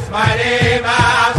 Mighty Mouse.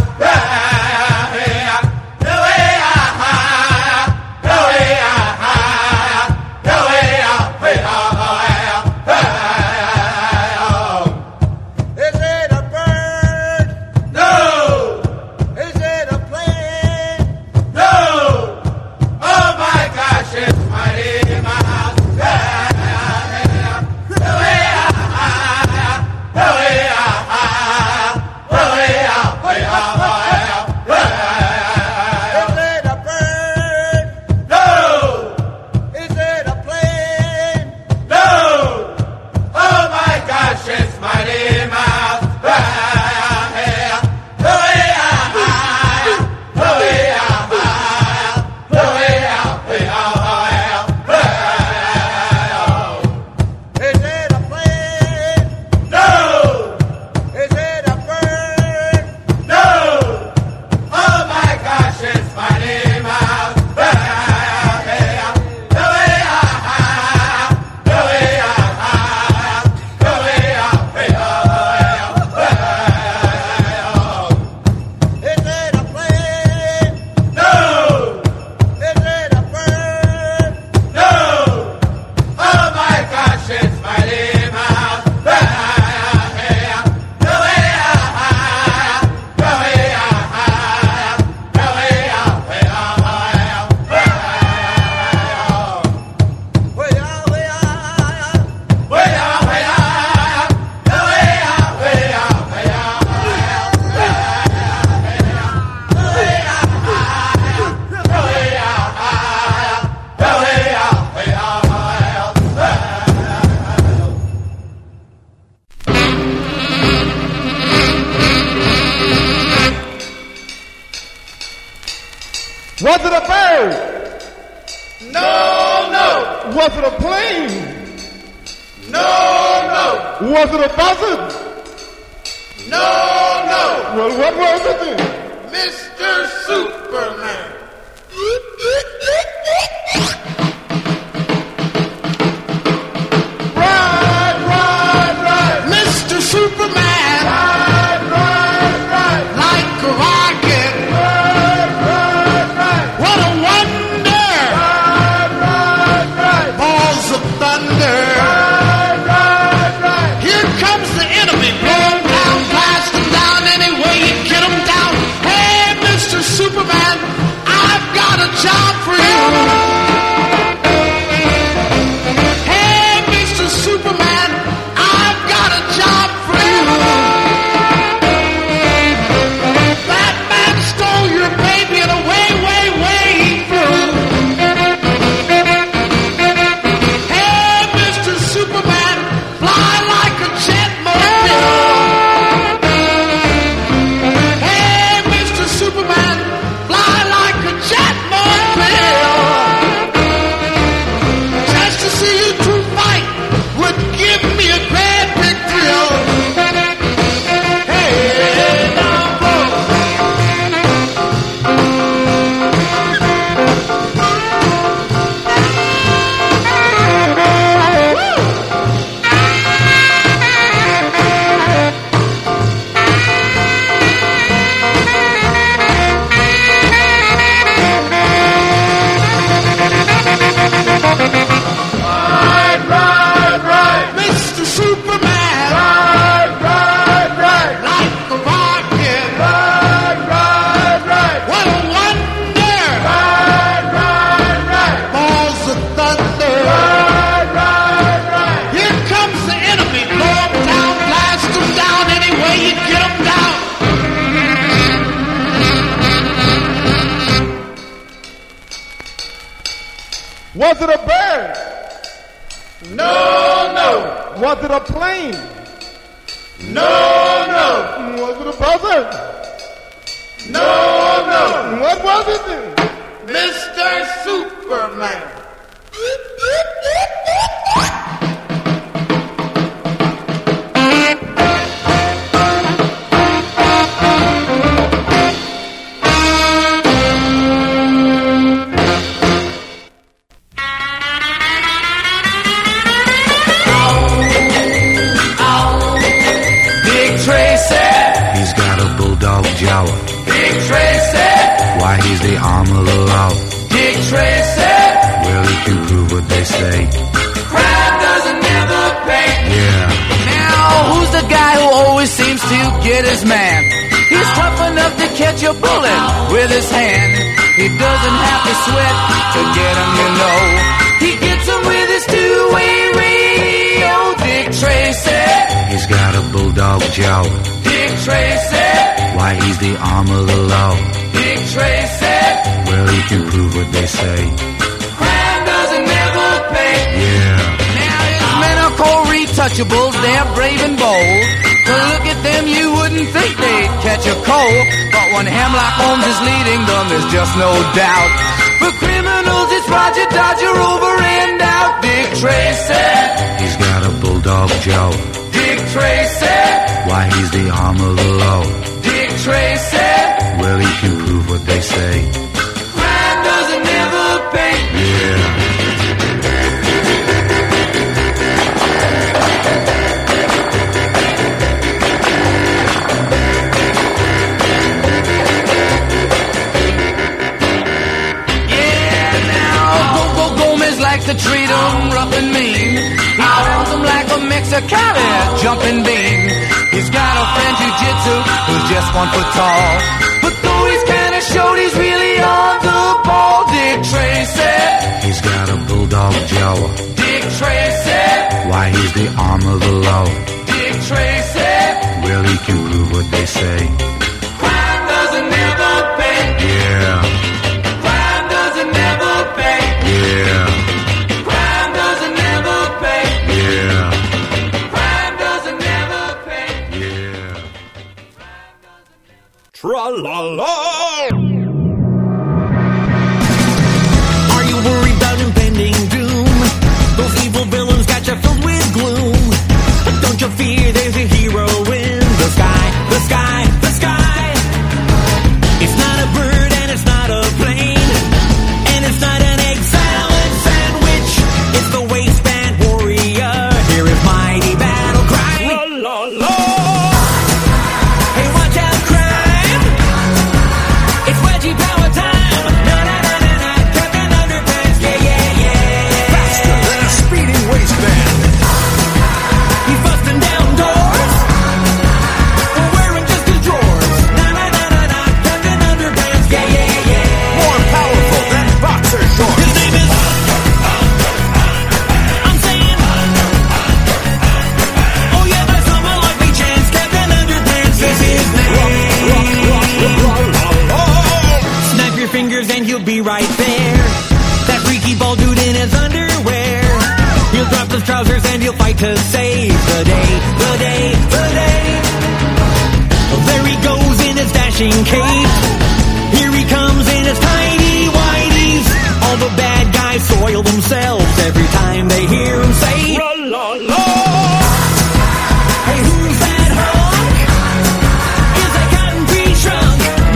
Was it a bird? No. Was it a plane? No. Was it a buzzard? No. Well, what was it then? Mr. Superman. Right. Mr. Superman. Right. Like a rocket. Right. What a wonder. Right. Balls of thunder. Right. Here comes the enemy. Blow 'em down, blast 'em down, any way you get 'em down. Hey, Mr. Superman, I've got a job for you. Hey, Mr. Superman, I've got a job for you. That man stole your baby and away he flew. Hey, Mr. Superman, fly like a jet mobile. Hey, Mr. Superman, fly like a jet mobile. Just to see you two fight would give me a great big thrill. Hey, now, Right. Mr. Superman, Right. like a rocket, Right. what a wonder, Right. balls of thunder. Right. Here comes the enemy, blow 'em down, blast 'em down, any way you get 'em down. Was it a bird? No. Was it a plane? No. Was it a buzzard? No. What was it then? Mr. Superman. Big Tracy, he's He's got a bulldog jaw. Dick Tracy. Why, he's the arm of the law. Dick Tracy. Well, he can prove what they say. Crime doesn't never pay. Yeah. Now, who's the guy who always seems to get his man? He's tough enough to catch a bullet with his hand. He doesn't have to sweat to get him, you know. He gets him with his two-way radio. Dick Tracy. He's got a bulldog jaw. Dick Tracy. Why, he's the arm of the law. Dick Tracy. Well, he can prove what they say. Crime doesn't never pay. Yeah. Now his men are called retouchables. They're brave and bold. To look at them, you wouldn't think they'd catch a cold. But when Hemlock Holmes is leading them, there's just no doubt. For criminals, it's Roger Dodger over and out. Dick Tracy. He's got a bulldog jaw. Dick Tracy. Why, he's the arm of the law. Dick Tracy. Well, he can prove what they say. Crime doesn't never pay. Yeah. To treat him rough and mean. He holds him like a Mexicali jumping bean. He's got a friend jiu-jitsu who's just 1 foot tall. But though he's kind of short, he's really on the ball. Dick Tracy. He's got a bulldog jaw. Dick Tracy. Why, he's the arm of the law. Dick Tracy. Well, he can prove what they say. Crime doesn't never pay. Yeah. Crime doesn't never pay. Yeah. Tra-la-la! Are you worried about impending doom? Those evil villains got you filled with gloom. Don't you fear, there's a hero in the sky, the sky, the sky. It's not a bird and it's not a plane, and it's not an egg salad sandwich. It's the waistband warrior. Here is mighty battle cry. Tra-la-la! And he'll be right there. That freaky bald dude in his underwear. He'll drop his trousers and he'll fight to save the day, the day, the day. There he goes in his dashing cape. Here he comes in his tidy whities. All the bad guys soil themselves every time they hear him say, la-la-la. Hey, who's that hunk? Is that Cotton Pete Trunk?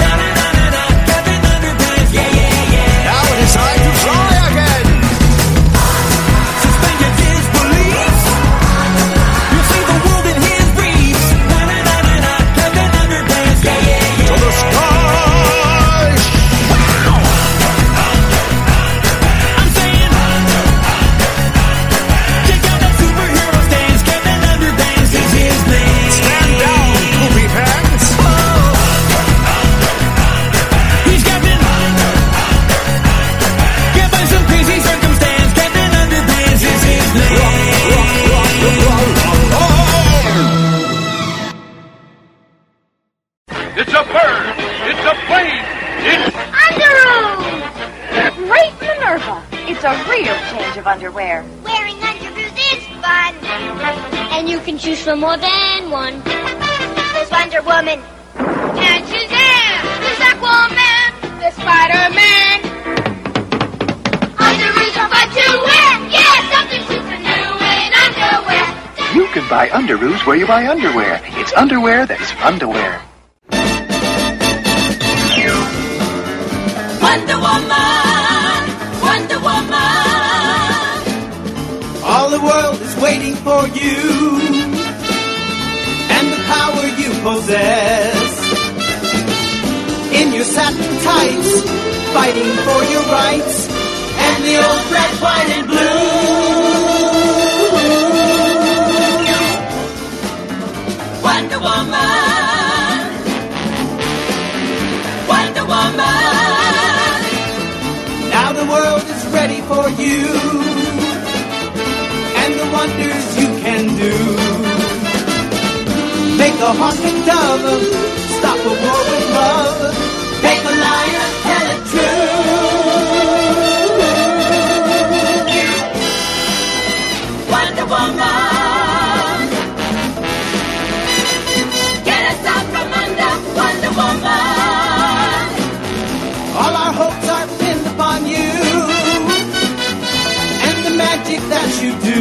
Time to fly again. Suspend your disbelief. You'll see the world in his briefs. Na-na-na-na-na, Captain Underpants. Yeah, yeah, yeah. To the sky. Wow. I'm saying, check out that superhero stance. Captain Underpants is his name. Stand down, poopy pants. Oh. He's Captain. Some crazy circumstance, Captain Underpants is his name. It's a bird. It's a plane. It's Underoos! Great Minerva! It's a real change of underwear. Wearing underoos is fun. And you can choose from more than one. There's Wonder Woman. And Shazam! There's Aquaman! There's Spider-Man! Underoos are fun to wear! Yeah, something super new in underwear! You can buy Underoos where you buy underwear. It's underwear that is fun to wear. Wonder Woman! Wonder Woman! All the world is waiting for you, and the power you possess in your satin tights, fighting for your rights, and the old red, white, and blue. Wonder Woman, Wonder Woman. Now the world is ready for you, and the wonders you can do. Make a hawking dove, stop a war with love, make a liar tell it true. Wonder Woman, get us out from under. Wonder Woman, all our hopes are pinned upon you, and the magic that you do.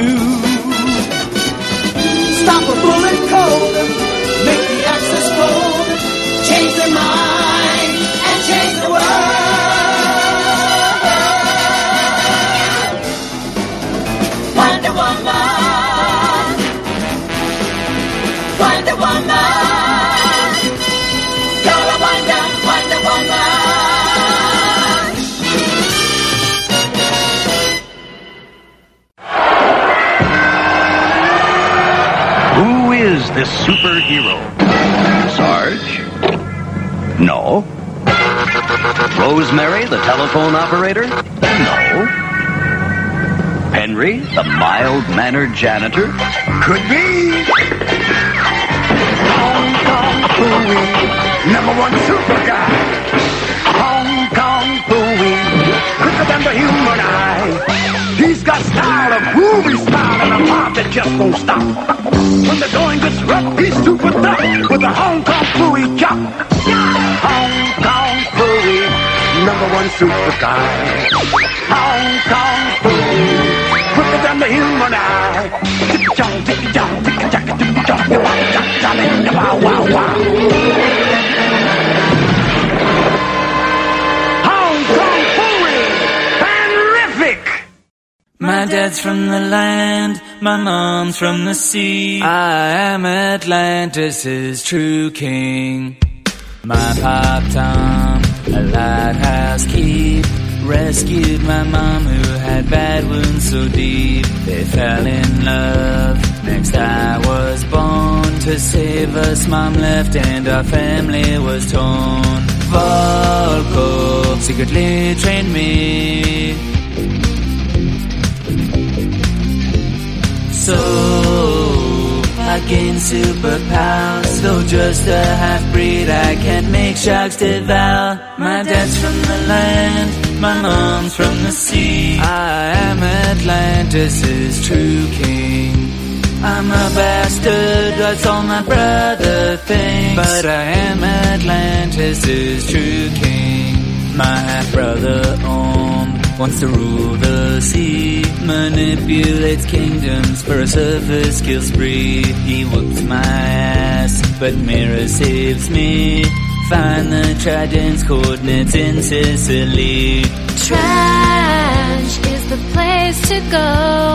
Stop a bullet cold, make the axis fold, change their mind, and change the world. Wonder Woman, Wonder Woman, you're a wonder, Wonder Woman. Who is this superhero? Sarge? No. Rosemary, the telephone operator? No. Henry, the mild-mannered janitor? Could be. Hong Kong Phooey, #1 super guy. Hong Kong Phooey, quicker than the human eye. He's got style, a groovy style, and a mob that just won't stop. When the going gets rough, he's super tough with the Hong Kong Phooey chop. Hong Kong Phooey, #1 super guy. Hong Kong Phooey, quicker than the human eye. Tick-a-chong, tick-a-chong, tick-a-chong, tick-a-chong, wow, wow, wow. Hong Kong Phooey, terrific! My dad's from the land, my mom's from the sea. I am Atlantis' true king. My Pop Tom, a lighthouse keep, rescued my mom who had bad wounds so deep. They fell in love, next I was born. To save us mom left and our family was torn. Volko secretly trained me, so I gained superpowers. Though just a half-breed, I can't make sharks devour. My dad's from the land, my mom's from the sea. I am Atlantis' true king. I'm a bastard, that's all my brother thinks, but I am Atlantis' true king. My half-brother wants to rule the sea, manipulates kingdoms for a surface kill spree. He whoops my ass, but Mira saves me. Find the Trident's coordinates in Sicily. Trash is the place to go.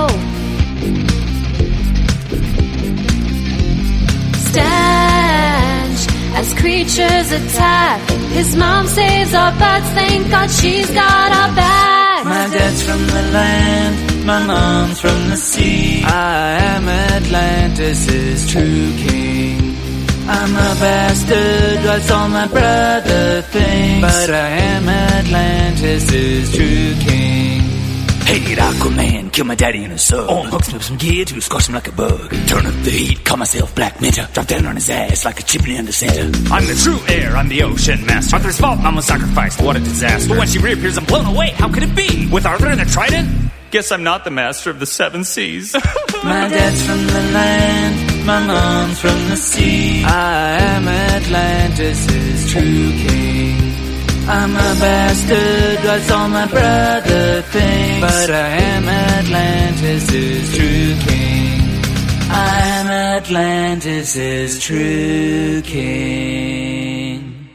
Stench as creatures attack. His mom saves our butts, thank God she's got our back. My dad's from the land, my mom's from the sea. I am Atlantis' true king. I'm a bastard, that's all my brother thinks, but I am Atlantis' true king. Hey, Aquaman, kill my daddy and his son. Hooks me up some gear to squash him like a bug. Turn up the heat, call myself Black Manta. Drop down on his ass like a chimney under Santa. I'm the true heir, I'm the ocean master. Arthur's fault, Mom was sacrificed, what a disaster. But when she reappears, I'm blown away, how could it be? With Arthur and the Trident? Guess I'm not the master of the 7 seas. My dad's from the land, my mom's from the sea. I am Atlantis' true king. I'm a bastard, that's all my brother thinks, but I am Atlantis' true king. I am Atlantis' true king.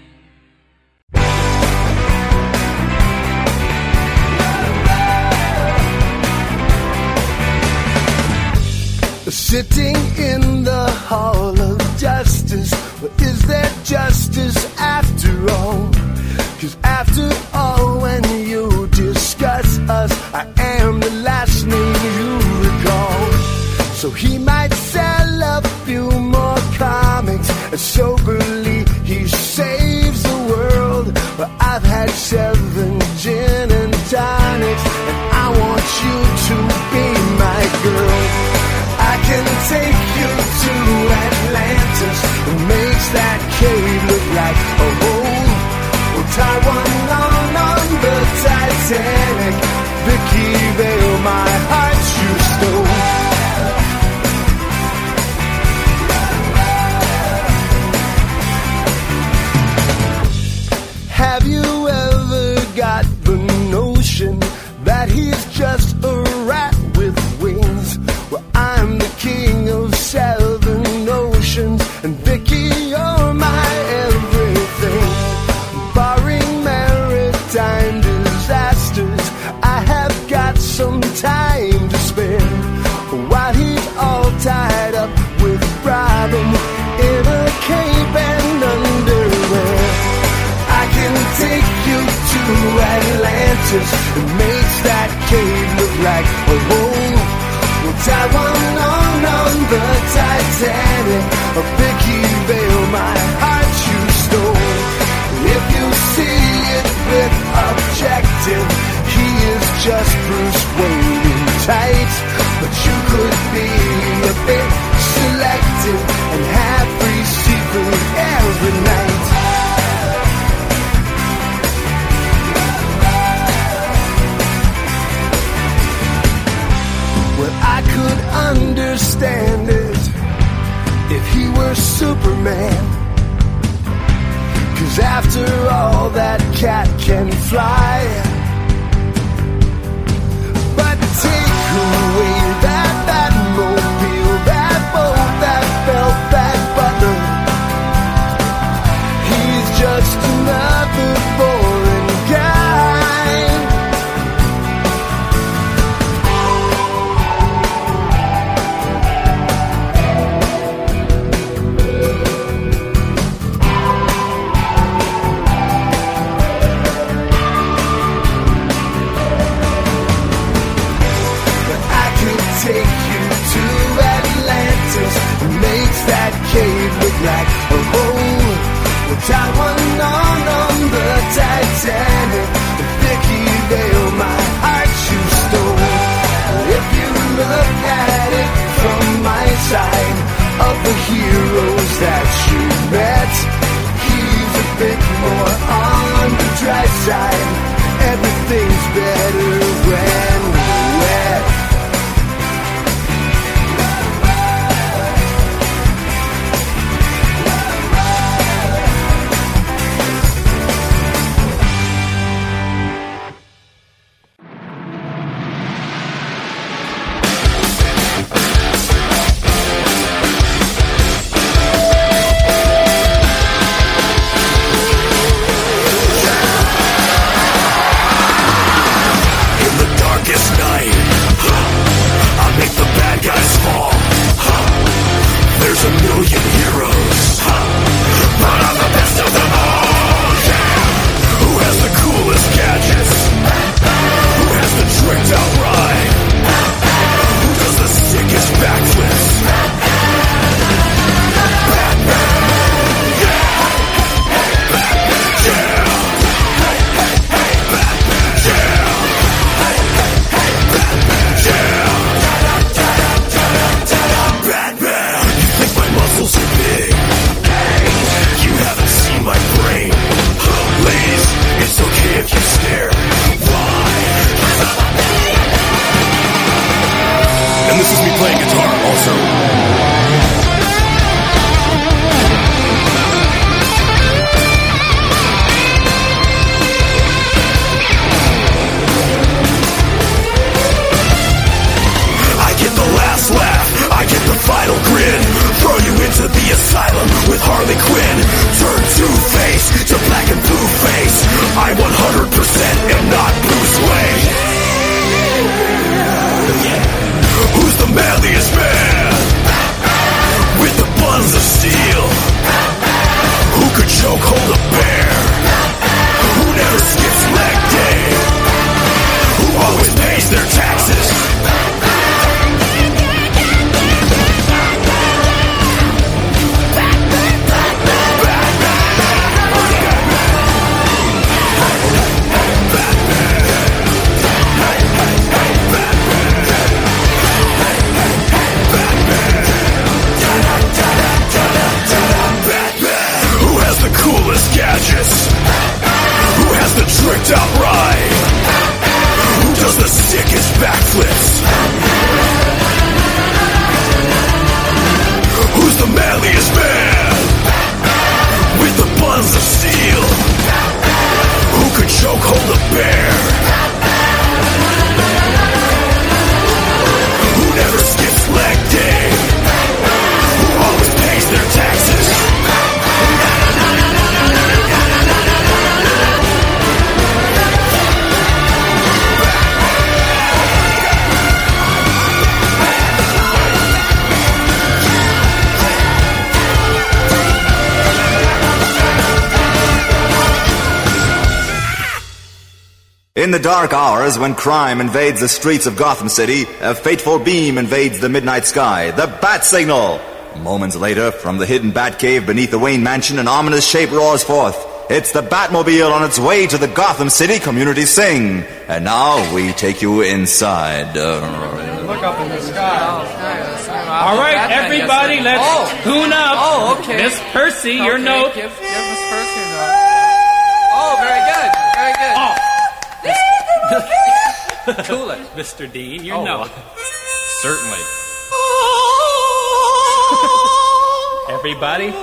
Sitting in the Hall of Justice, but is there justice after all? 'Cause after all, when you discuss us, I am the last name you recall. So he might sell a few more comics, and soberly he saves the world. But I've had 7 gin and tonics, and I want you to be my girl. I can take you to Atlantis, and makes that cave look like a hole. We'll tie one on the Titanic. Vicky Vale, my heart you stole. Have you ever got the notion that he's just a rat with wings? Well, I'm the king of 7 oceans, and Vicky, you're my everything. Barring maritime disasters, I have got some time to spare. While he's all tied up with Robin in a cape and underwear, I can take you to Atlantis, and makes that cave look like a hole. We'll tie one on the Titanic. A Vicky Vale, my heart you stole. If you see it with objective, he is just Bruce Wayne in tights. But you could be a bit selective and have free seafood every night. Well, I could understand it if he were Superman. 'Cause after all, that cat can fly. But take away that Batmobile, that boat, that belt, that butler. He's just another boring guy. Take you to Atlantis, and makes that cave look like a hole. We'll tie one on the Titanic. Vicky Vale, my heart you stole. If you look at it from my side, of the heroes that you met, he's a bit more on the dry side. Everything's better when we're wet. badges? Who has the tricked out ride? Who does the sickest backflips? Who's the manliest man with the buns of steel? Who could chokehold a bear? Who never skips leg day? Who always pays their taxes? In the dark hours when crime invades the streets of Gotham City, a fateful beam invades the midnight sky, the Bat Signal. Moments later, from the hidden Batcave beneath the Wayne Mansion, an ominous shape roars forth. It's the Batmobile on its way to the Gotham City Community Sing. And now we take you inside. Look up in the sky. All right, everybody, let's tune up. Oh, okay. Miss Percy, your note. Give Miss Percy your note. Oh, very good. Very good. Oh. Cool it. Mr. Dean, your note. Certainly. Everybody.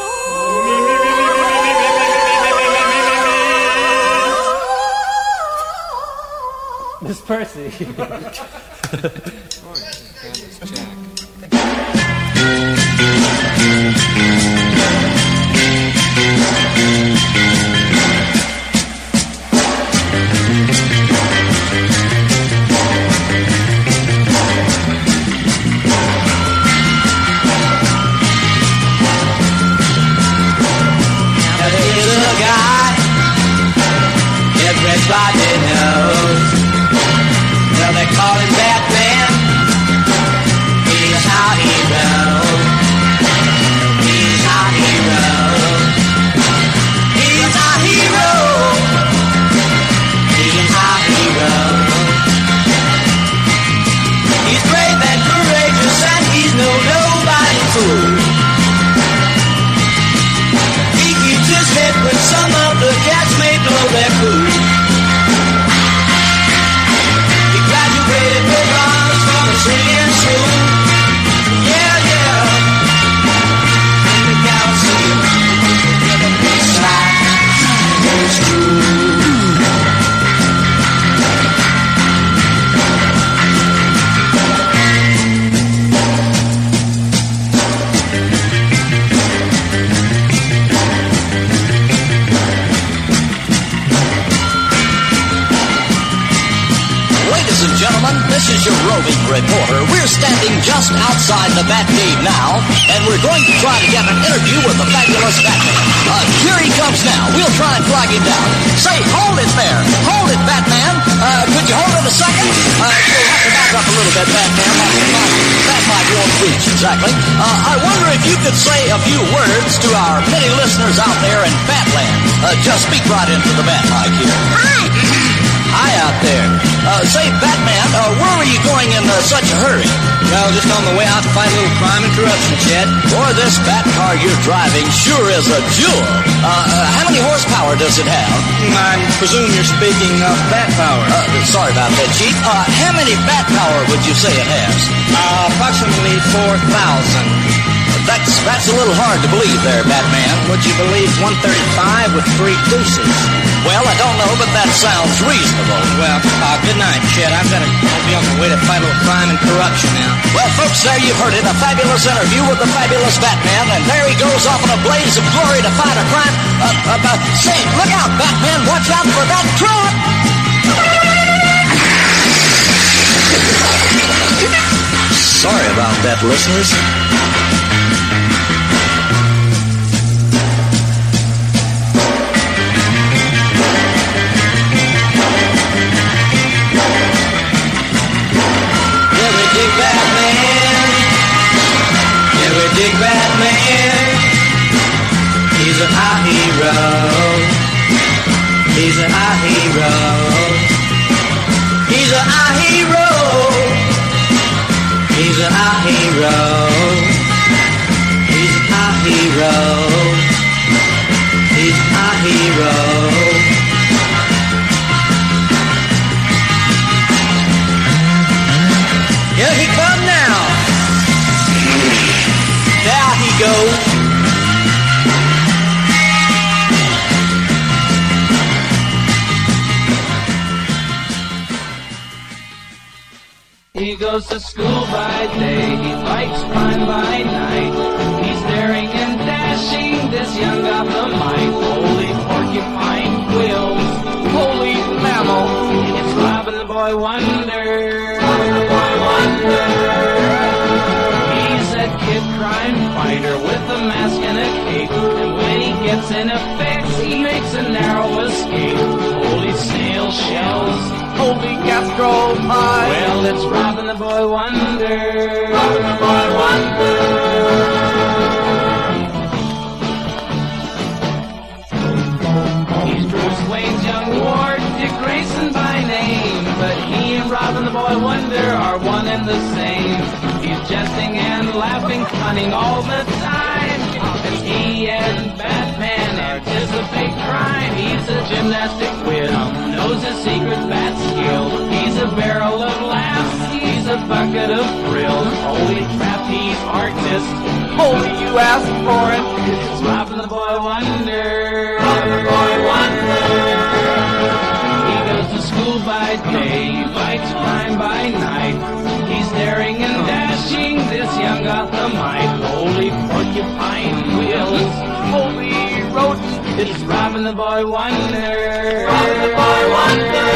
Miss Percy. Everybody knows. Well, they call him Batman. He's our hero. He's our hero. He's our hero. He's our hero. He's brave and courageous, and he's nobody's fool. He keeps his head when some of the cats may blow their cool. With honors from a singing school. Yeah, yeah. In the Coliseum, where the baseline goes through. Ladies and gentlemen, this is your roving reporter. We're standing just outside the Batcave now, and we're going to try to get an interview with the fabulous Batman. Here he comes now. We'll try and flag him down. Say, hold it there. Hold it, Batman. Could you hold it a second? You'll have to back up a little bit, Batman. That might won't reach, exactly. I wonder if you could say a few words to our many listeners out there in Batland. Just speak right into the Bat mic here. Hi. Hi out there. Say, Batman, where were you going in such a hurry? Well, just on the way out to fight a little crime and corruption, Chet. Boy, this Bat car you're driving sure is a jewel. How many horsepower does it have? I presume you're speaking of Bat power. Sorry about that, Chief. How many Bat power would you say it has? Approximately 4,000. That's a little hard to believe there, Batman. Would you believe 135 with 3 deuces? Well, I don't know, but that sounds reasonable. Well, good night, Chet. I'll be on the way to fight a little crime and corruption now. Well, folks, there you've heard it. A fabulous interview with the fabulous Batman, and there he goes off in a blaze of glory to fight a crime. Say, look out, Batman. Watch out for that truck. Sorry about that, listeners. Dig Batman, he's a high hero. He's a high hero. He's a high hero. He's a high hero. He's a high hero. He's a high hero. He goes to school by day, he fights crime by night. He's daring and dashing, this young Gothamite. Holy porcupine quills, holy mammal, it's Robin the Boy Wonder. Robin the Boy Wonder. He's a kid crime fighter with a mask and a cape, and when he gets in a fix, he makes a narrow escape. Holy snail shells, holy gastropie. Well, it's Robin the Boy Wonder. Robin the Boy Wonder. He's Bruce Wayne's young ward, Dick Grayson by name, but he and Robin the Boy Wonder are one and the same. He's jesting and laughing, cunning all the time, as he and Batman anticipate crime. He's a gymnastic whiz, knows his secret bat skill. He's a barrel of laughs, he's a bucket of thrills. Holy trapeze artist, holy you asked for it, it's Robin the Boy Wonder. Robin the Boy Wonder. He goes to school by day, he fights crime by night. He's daring and dashing, this young Gothamite. Holy porcupine wheels, holy rodent, it's Robin the Boy Wonder. Robin the Boy Wonder.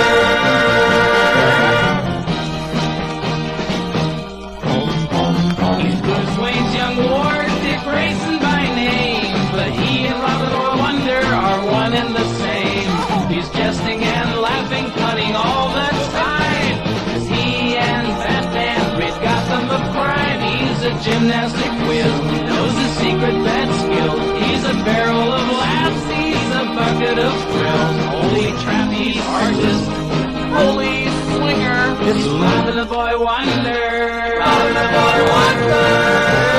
He's Bruce Wayne's young ward, Dick Grayson by name, but he and Robin the Boy Wonder are one and the same. He's jesting and laughing, cunning all the time, as he and Batman rid Gotham of crime. He's a gymnastic whiz, knows his secret bat skill. He's a barrel of laughs, he's a bucket of thrills. Holy trapeze artist, holy swinger, it's Robin the Boy Wonder. Robin the Boy Wonder.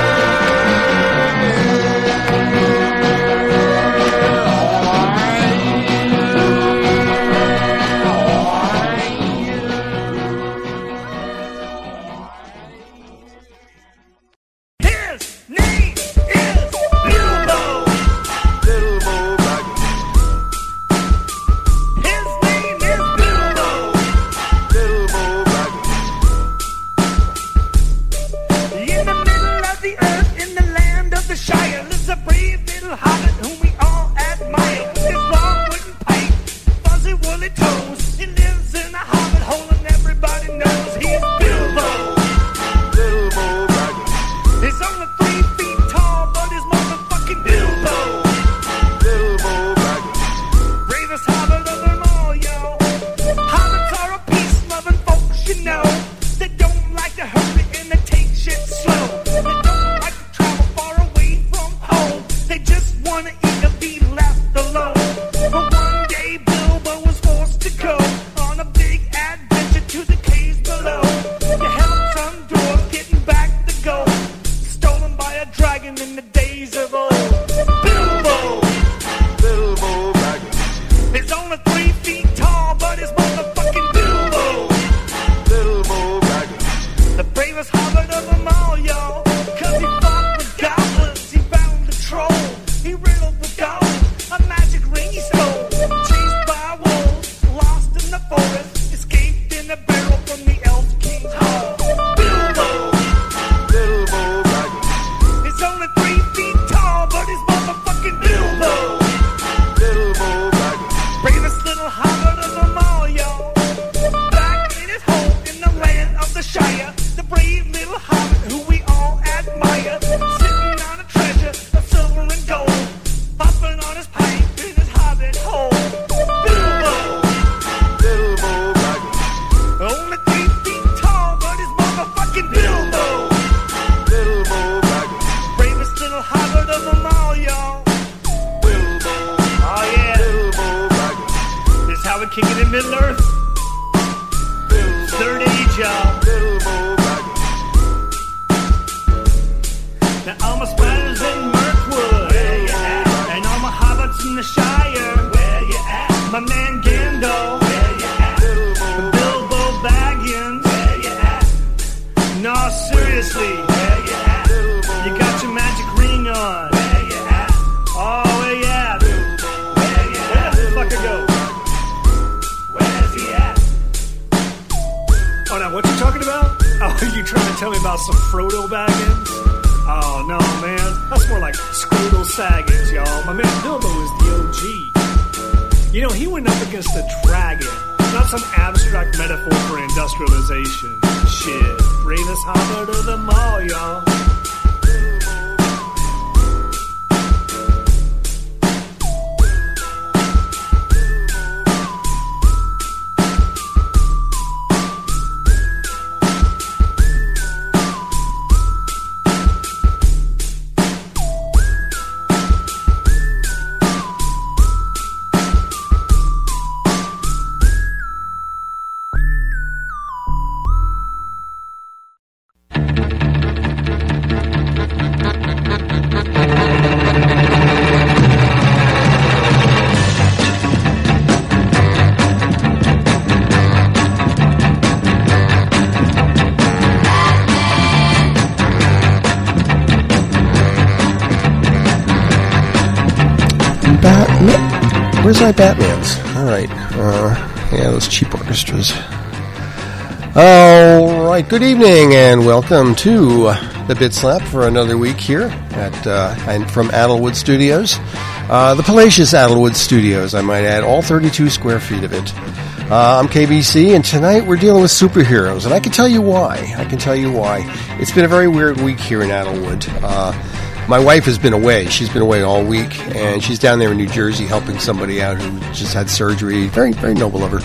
What you talking about? Oh. about some Frodo Baggins? Oh, no, man. That's more like Scrotal Saggins, y'all. My man Bilbo is the OG. You know, he went up against a dragon, not some abstract metaphor for industrialization. Shit, bravest hobbit of them all, y'all. Where's my Batmans? Alright. Yeah, those cheap orchestras. Alright, good evening and welcome to the Bit Slap for another week here at from Adelwood Studios. The Palatius Adelwood Studios, I might add, all 32 square feet of it. I'm KBC, and tonight we're dealing with superheroes, and I can tell you why. It's been a very weird week here in Adelwood. My wife has been away. She's been away all week, and she's down there in New Jersey helping somebody out who just had surgery. Very, very noble of her.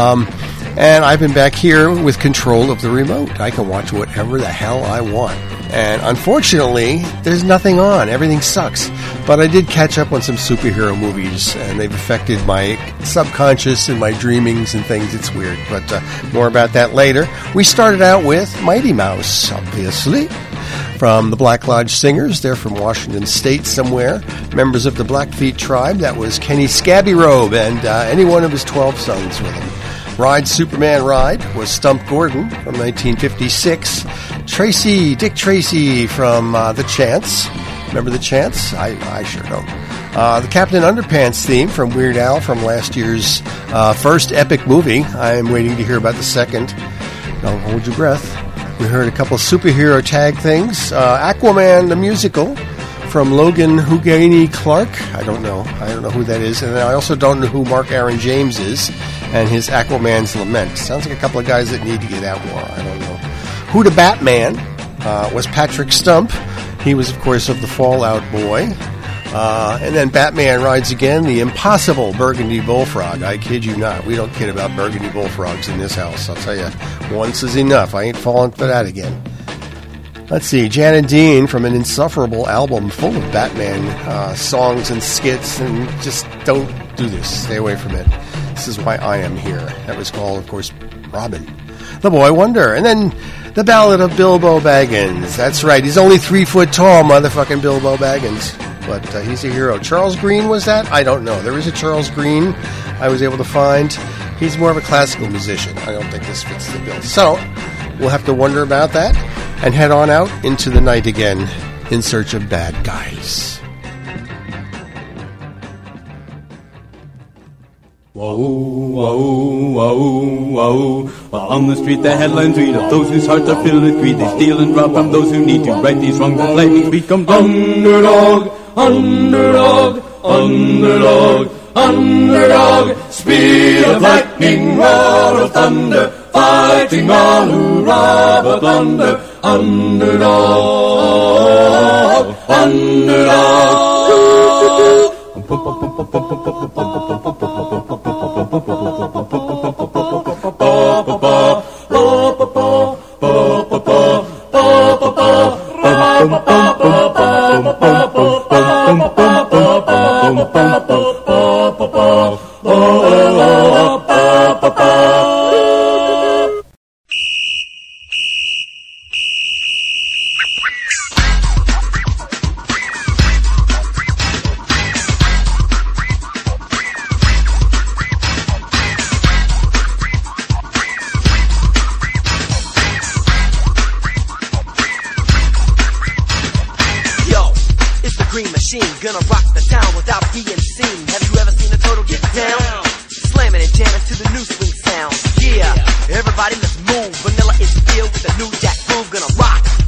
And I've been back here with control of the remote. I can watch whatever the hell I want. And unfortunately, there's nothing on. Everything sucks. But I did catch up on some superhero movies, and they've affected my subconscious and my dreamings and things. It's weird, but more about that later. We started out with Mighty Mouse, obviously, from the Black Lodge Singers. They're from Washington State somewhere. Members of the Blackfeet tribe. That was Kenny Scabbyrobe and any one of his 12 sons with him. Ride Superman Ride was Stump Gordon from 1956. Dick Tracy from The Chants. Remember The Chants? I sure don't. The Captain Underpants theme from Weird Al from last year's first epic movie. I am waiting to hear about the second. Don't hold your breath. We heard a couple of superhero tag things. Aquaman the musical from Logan Hougaini Clark. I don't know who that is. And I also don't know who Mark Aaron James is and his Aquaman's Lament. Sounds like a couple of guys that need to get out more. I don't know. Who the Batman was Patrick Stump. He was, of course, of the Fallout Boy. And then Batman Rides Again, the impossible Burgundy Bullfrog. I kid you not. We don't kid about Burgundy Bullfrogs in this house. I'll tell you, once is enough. I ain't falling for that again. Let's see, Jan and Dean from an insufferable album full of Batman songs and skits, and just don't do this. Stay away from it. This is why I am here. That was called, of course, Robin. The Boy Wonder. And then the Ballad of Bilbo Baggins. That's right, he's only 3 foot tall, motherfucking Bilbo Baggins. But he's a hero. Charles Green was that? I don't know. There is a Charles Green I was able to find. He's more of a classical musician. I don't think this fits the bill. So, we'll have to wonder about that and head on out into the night again in search of bad guys. Whoa, whoa, whoa, whoa. While on the street the headlines read of those whose hearts are filled with greed. They steal and rob from those who need to right these wrongs of life. Become underdog, underdog, underdog, underdog. Speed of lightning, roar of thunder, fighting all who rob or plunder. Underdog, underdog. Gonna rock the town without being seen. Have you ever seen a turtle get down? Slamming and jamming to the new swing sound. Yeah, everybody let's move. Vanilla is filled with a new jack groove. Gonna rock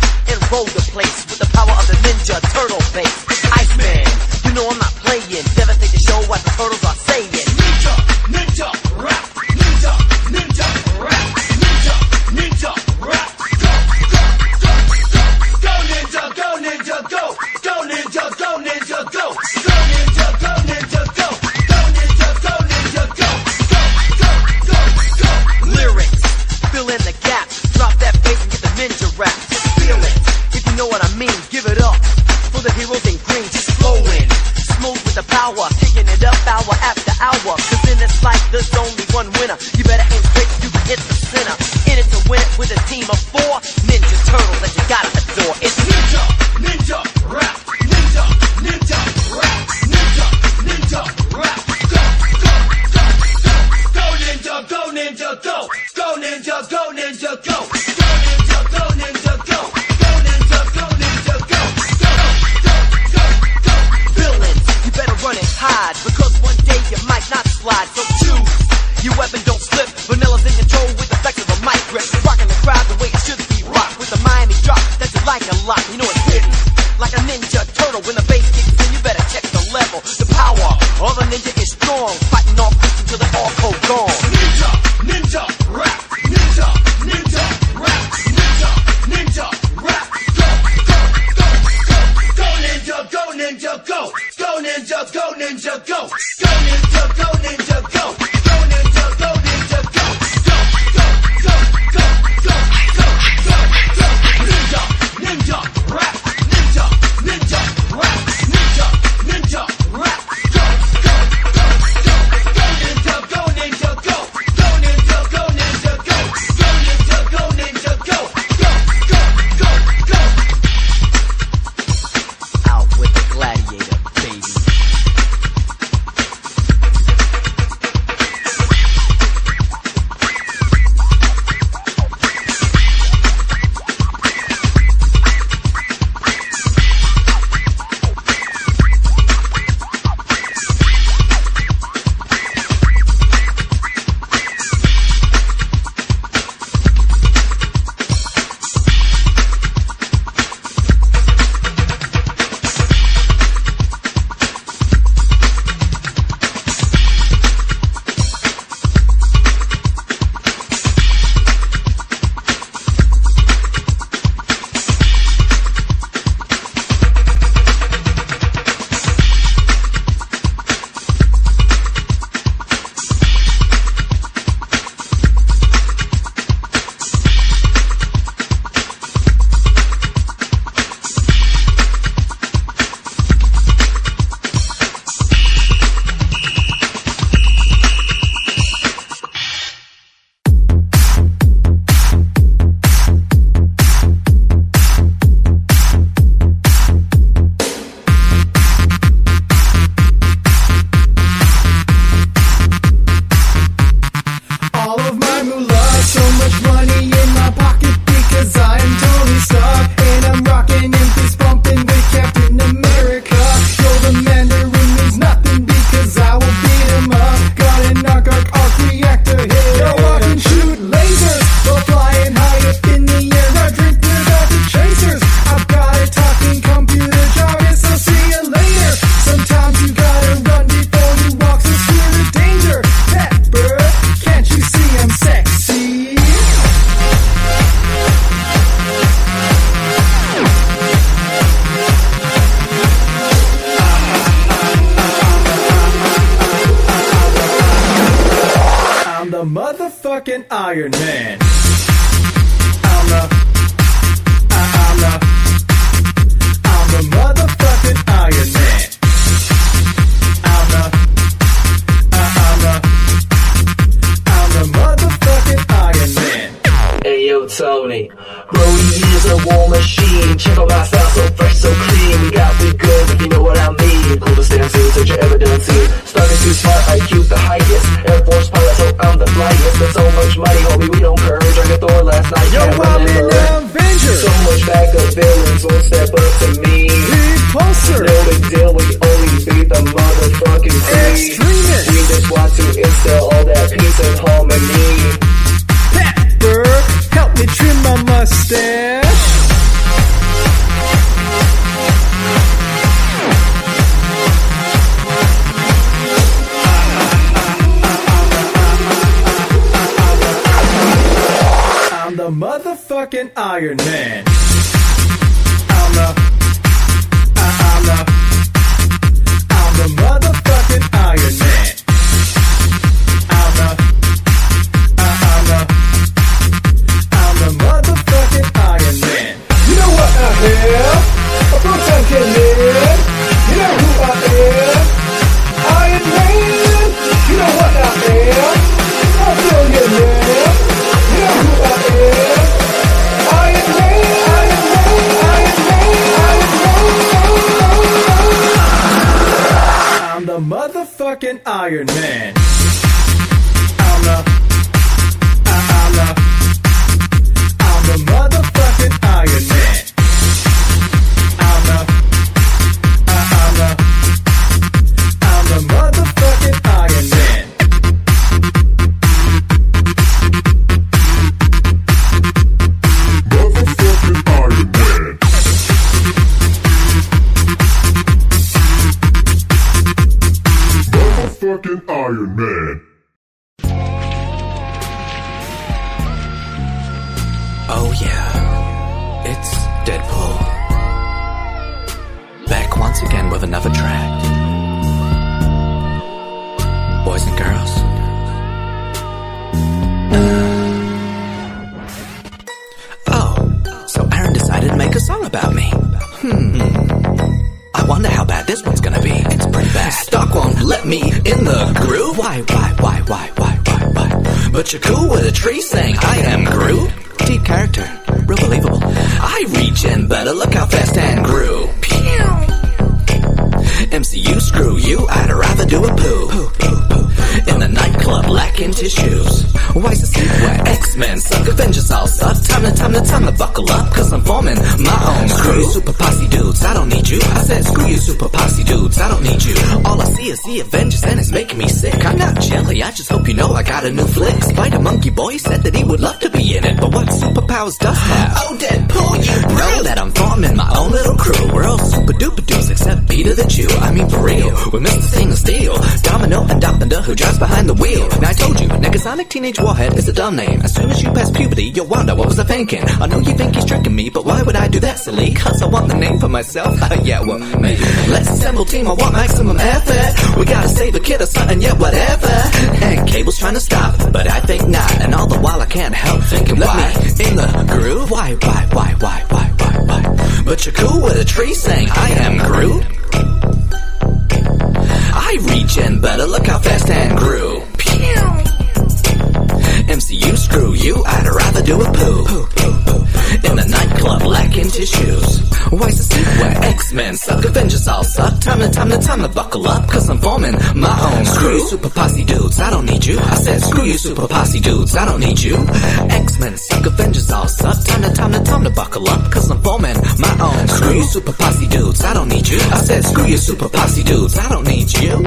Rocking it up hour after hour. Cause in this life there's only one winner. You better aim straight so you can hit the center. In it to win it with a team of 4 Ninja Turtles that you gotta adore. It's Ninja, Ninja, Rap, Ninja, Ninja, Rap, Ninja, Ninja, Rap. Go, go, go, go, go Ninja, go Ninja, go. Go Ninja, go Ninja, go. Go Ninja, go Ninja, go. Go Ninja, go Ninja, go. Go, go, go, go. Villains, you better run and hide, because one day you might not slide. So choose your weapon, don't slip. Vanilla's in control with the effects of a mic grip. Rocking the crowd the way it should be rocked, with the Miami drop that you like a lot. You know it's hidden like a Ninja Turtle. When the bass kicks in, you better check the level. The power of a ninja is strong, fighting off until they're all cold gone. Ninja, Ninja, Rap, Ninja, Ninja, Rap, Ninja, Ninja, Rap. Go, go, go, go, go Ninja, go Ninja, go. Go Ninja, go Ninja, go. Go Ninja, go Ninja, go. Go Ninja, go Ninja, go. Go, go, go, go, go, go, go, go. Ninja, Ninja, Rap, Ninja, Ninja, Rap, Ninja, Ninja, Rap. Go, go, go, go, go Ninja, go Ninja, go. Go Ninja, go Ninja, go. Go Ninja, go Ninja, go. Go, go, go, go. Out with the gladiator, baby. motherfucking Iron Man. I'm the motherfucking Iron Man. I'm the motherfucking Iron Man. Hey yo, Tony. Brody is a war machine. Check out my style, so fresh, so clean. We got me good, if you know what I mean. Coolest dancers that you ever done seen. Starting too smart, IQ the highest. Air Force pilot, so I'm the flyest. But so much money, homie, we don't curve. Drinking Thor last night. Yo, I'm in the Avenger. So much backup villains won't step up to me. Repulsor. No big deal, we only beat the motherfucking Extremist. We just want to instill all that peace and harmony. Pepper, help me trim my mustache. I'm the motherfucking Iron Man. I'm the motherfucking Iron Man. I'm the motherfucking Iron Man. You know what I am? A proton cannon. You know who I am? Iron motherfucking Iron Man. I'm the motherfucking Iron Man. I'm the motherfucking Iron Man. Motherfucking Iron Man. Motherfucking Iron Man. Oh yeah, it's Deadpool. Back once again with another track. Boys and girls. Oh, so Aaron decided to make a song about me. I wonder how bad this one's gonna be. It's pretty bad. Stock won't let me in the groove. Why? But you're cool with a tree saying I am Groot. Deep character, real believable. I reach in better, look how fast and grew. Pew! MCU, screw you, I'd rather do a poo. In the nightclub, lacking tissues. Why's the seat wet? X-Men suck, Avengers all suck. Time to buckle up, cause I'm forming my own crew. Super posse dudes, I don't need you. I said screw you, super posse dudes, I don't need you. All I see is the Avengers and it's making me sick. I'm not jelly, I just hope you know I got a new flick. Spider Monkey Boy said that he would love to be in it, but what superpowers does have? Oh, Deadpool, you know that I'm forming my own little crew. We're all super duper dudes except Peter the Jew. I mean for real, we're Mr. Stainless Steel, Domino and Doppender who drives behind the wheel. Now I told you, Negasonic Teenage Warhead is a dumb name. As soon as you pass puberty, you'll wonder what was I thinking. I know you think he's tricking me, but why would I do that, silly? Cause I want the name for myself? Yeah, well, maybe. Let's assemble team, I want maximum effort. We gotta save a kid or something, yeah, whatever. And Cable's trying to stop, but I think not. And all the while I can't help thinking, why? In the groove? Why? But you're cool with a tree saying I am Groot? I reach in better, look how fast and grew. Pew! MCU, screw you, I'd rather do a poo. In the nightclub, lacking tissues. Why's the seat wet? X-Men suck, Avengers all suck. Time to buckle up, cause I'm forming my own crew. Screw you, super posse dudes, I don't need you. I said screw you, super posse dudes, I don't need you. X-Men suck, Avengers all suck. Time to buckle up, cause I'm forming my own crew. Screw you, super posse dudes, I don't need you. I said screw you, super posse dudes, I don't need you.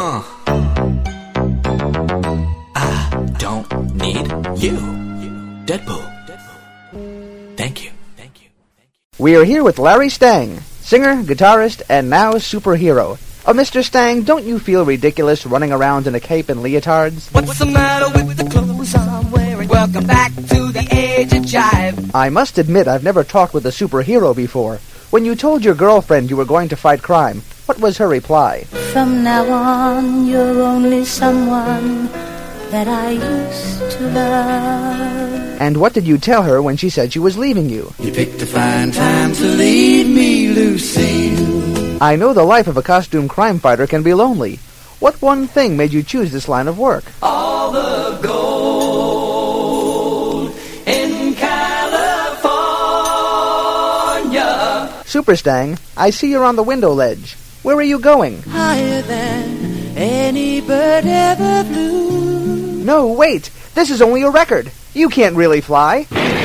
I don't need you. Deadpool. Thank you. We are here with Larry Stang, singer, guitarist, and now superhero. Mr. Stang, don't you feel ridiculous running around in a cape and leotards? What's the matter with the clothes I'm wearing? Welcome back to the age of jive. I must admit I've never talked with a superhero before. When you told your girlfriend you were going to fight crime, what was her reply? From now on, you're only someone that I used to love. And what did you tell her when she said she was leaving you? You picked a fine time to leave me, Lucille. I know the life of a costume crime fighter can be lonely. What one thing made you choose this line of work? All the gold in California. Super Stang, I see you're on the window ledge. Where are you going? Higher than any bird ever flew. No, wait! This is only a record! You can't really fly!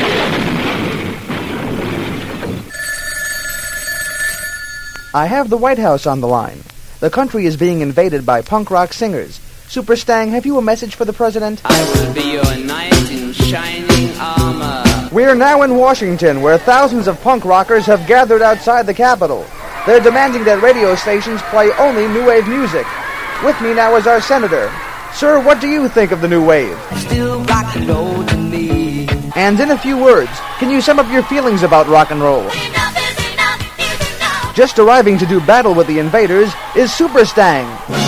I have the White House on the line. The country is being invaded by punk rock singers. Super Stang, have you a message for the president? I will be your knight in shining armor. We're now in Washington, where thousands of punk rockers have gathered outside the Capitol. They're demanding that radio stations play only new wave music. With me now is our senator. Sir, what do you think of the new wave? Still rock and roll to me. And in a few words, can you sum up your feelings about rock and roll? Enough is enough is enough. Just arriving to do battle with the invaders is Super Stang.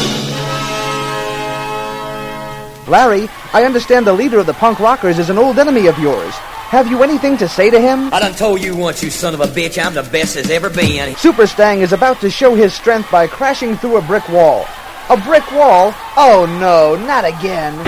Larry, I understand the leader of the punk rockers is an old enemy of yours. Have you anything to say to him? I done told you once, you son of a bitch, I'm the best there's ever been. Super Stang is about to show his strength by crashing through a brick wall. A brick wall? Oh no, not again.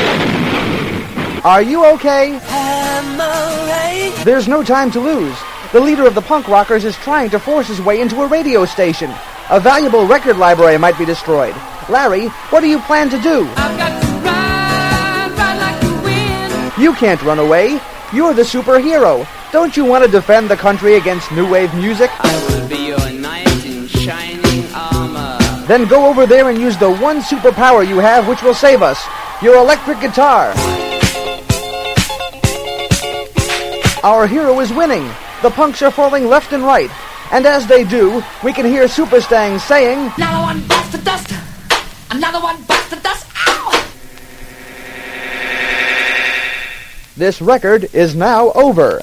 Are you okay? There's no time to lose. The leader of the punk rockers is trying to force his way into a radio station. A valuable record library might be destroyed. Larry, what do you plan to do? I've got to ride like the wind. You can't run away. You're the superhero. Don't you want to defend the country against new wave music? I will be your knight in shining armor. Then go over there and use the one superpower you have which will save us. Your electric guitar. Our hero is winning. The punks are falling left and right. And as they do, we can hear Super Stang saying, Another one bites the dust. Another one bites the dust. Ow! This record is now over.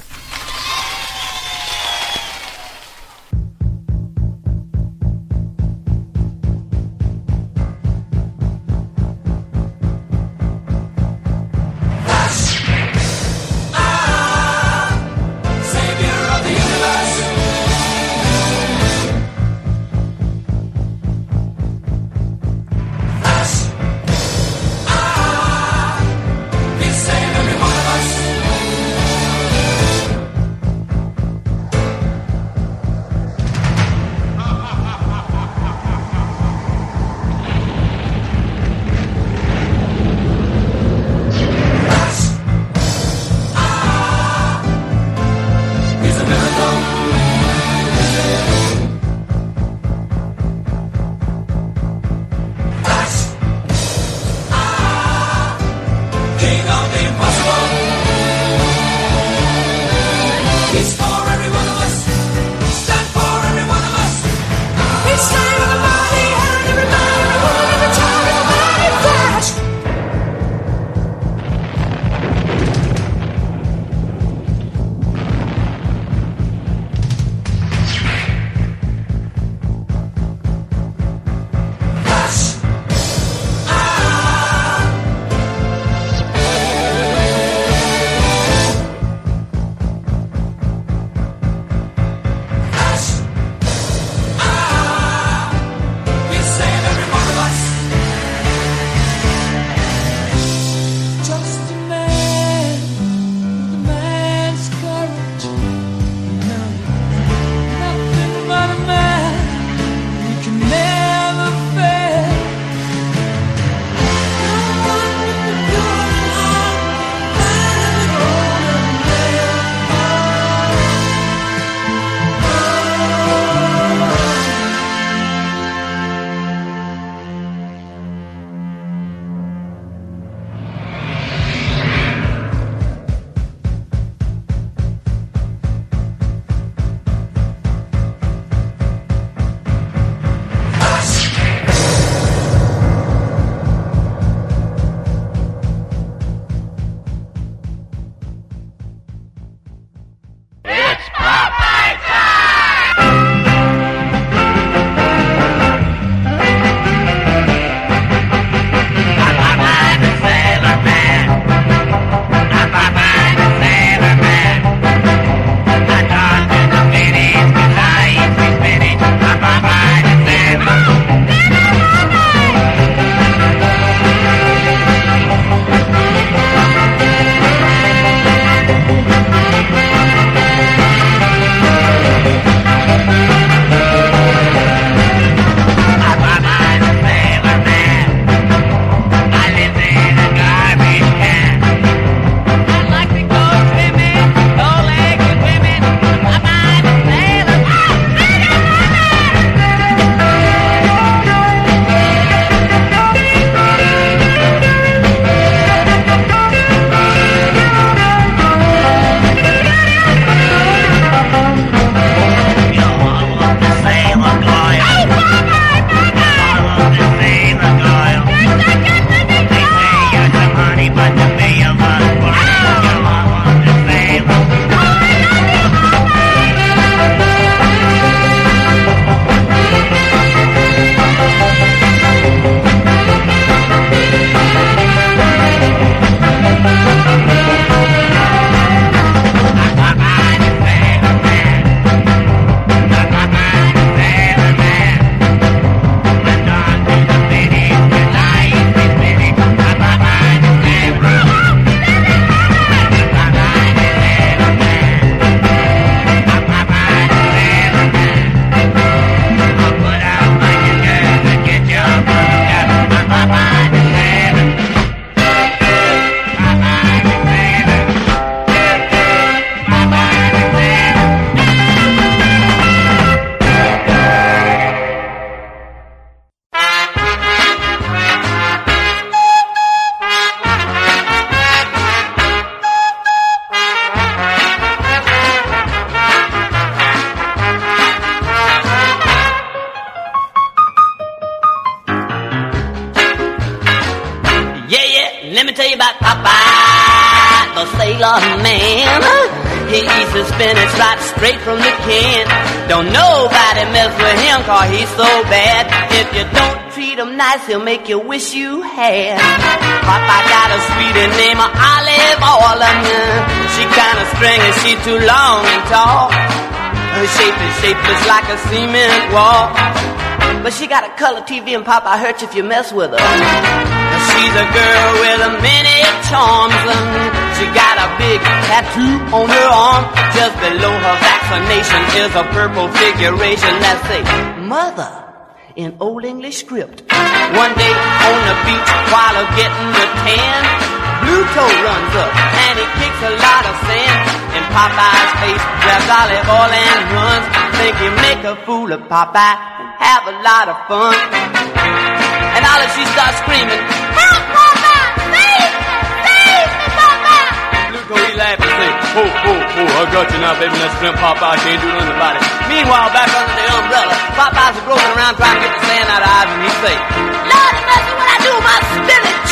tell you about Popeye, the sailor man. He eats his spinach right straight from the can. Don't nobody mess with him, 'cause he's so bad. If you don't treat him nice, he'll make you wish you had. Popeye got a sweetie named Olive Oil. She kinda stringy, she's too long and tall. Her shape is shapeless like a cement wall. But she got a color TV and Popeye hurt you if you mess with her. She's a girl with many charms. She got a big tattoo on her arm. Just below her vaccination is a purple figuration that say Mother in Old English script. One day on the beach while I'm getting a tan, Bluto runs up and he kicks a lot of sand in Popeye's face, grabs Olive Oil and runs. Think you make a fool of Popeye, have a lot of fun. And Olive, she starts screaming, "Help, Popeye! Save me! Save me, Popeye!" Bluto, he laughs and say, "Oh, oh, oh, I got you now, baby. Let's flip Popeye. I can't do nothing about it." Meanwhile, back under the umbrella, Popeye's groping around trying to get the sand out of eyes, and he say, "Lord, mercy, what I do with my spinach?"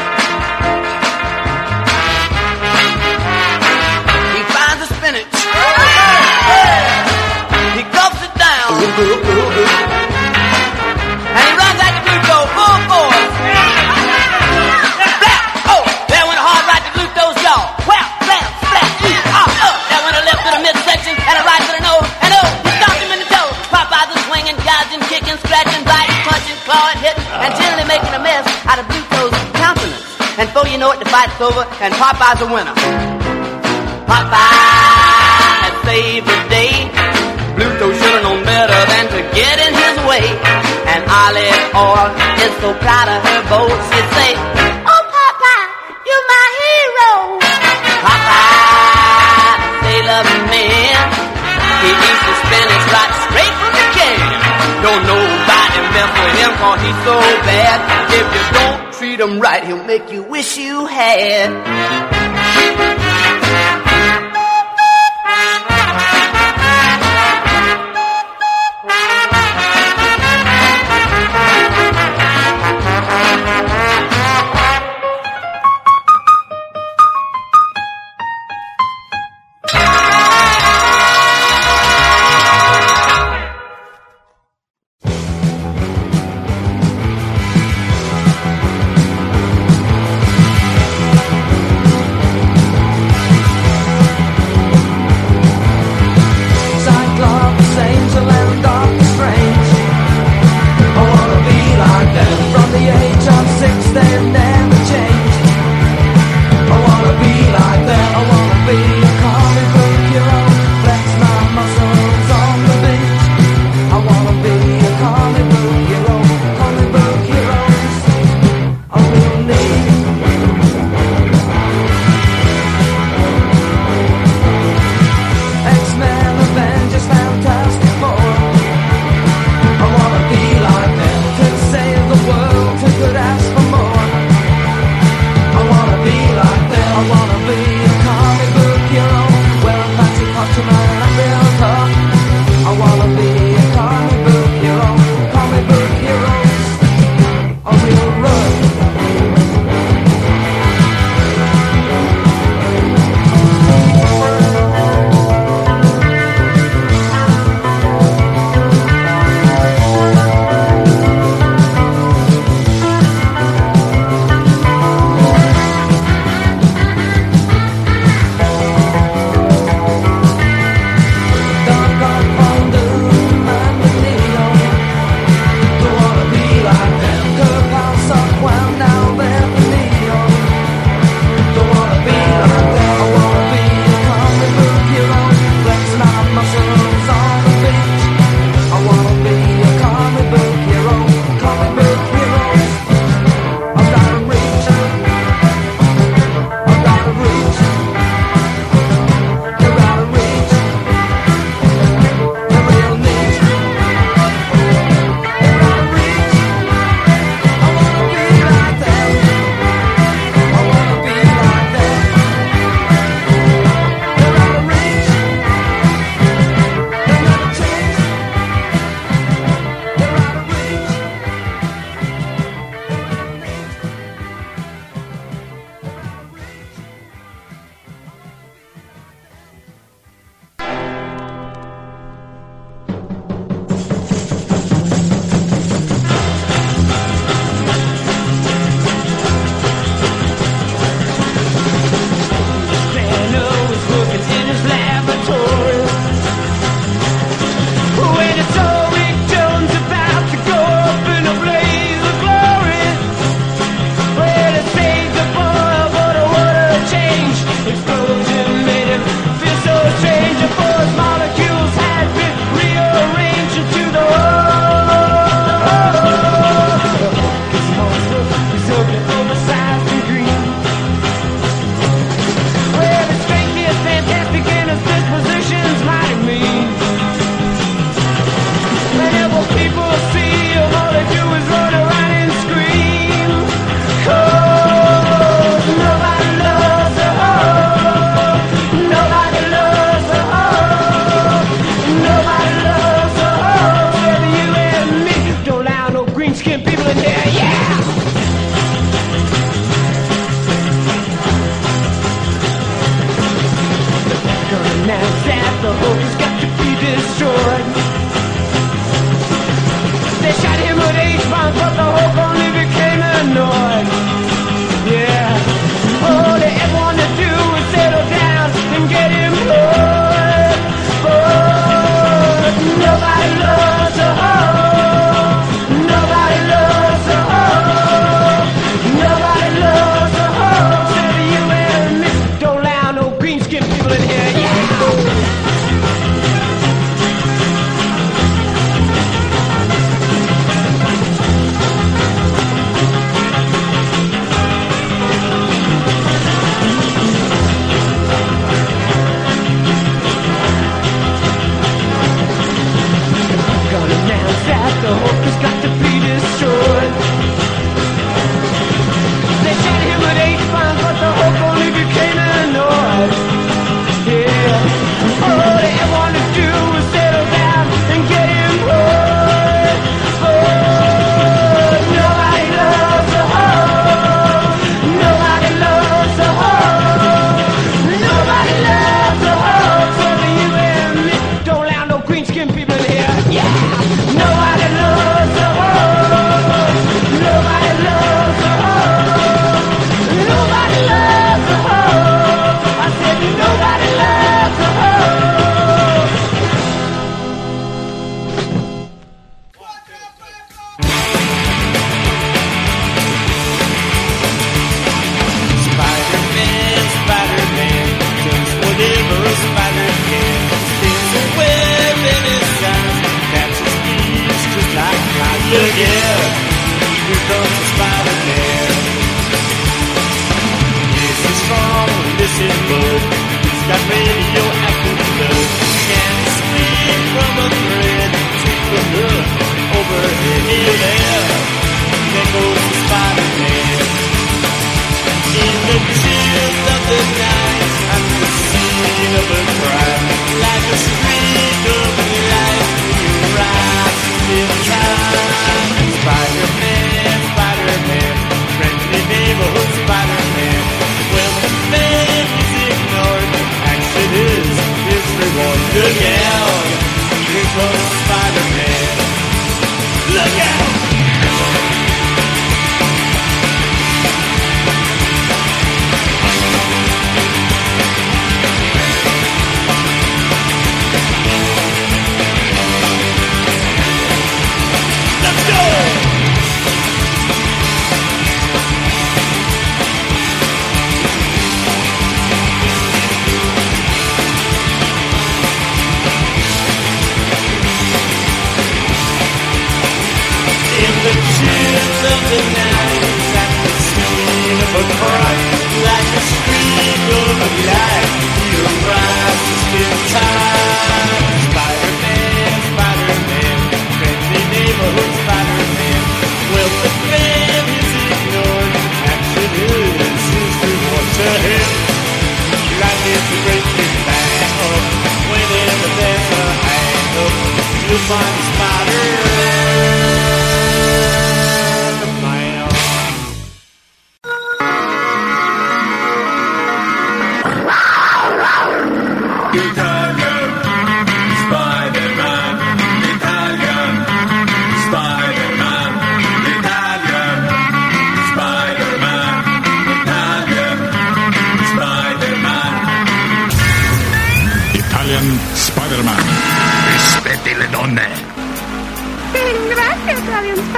He finds the spinach. He gulps it down. And he runs at the Bluto full force. Blap! Oh, there went a hard right to Bluto's jaw. Whap, blam, splat, there went a left to the midsection and a right to the nose. And he stomped him in the toe. Popeye's a swinging, gouging, kicking, scratching, biting, punching, clawing, hitting, and generally making a mess out of Bluto's countenance. And before you know it, the fight's over, and Popeye's a winner. Popeye has saved the day. Bluto should have known better than to get in his way. And Olive Oil is so proud of her boast. She say, "Oh, Popeye, you're my hero." Popeye, the sailor man, he eats the spinach right straight from the can. Don't nobody mess with him, 'cause he's so bad. If you don't treat him right, he'll make you wish you had.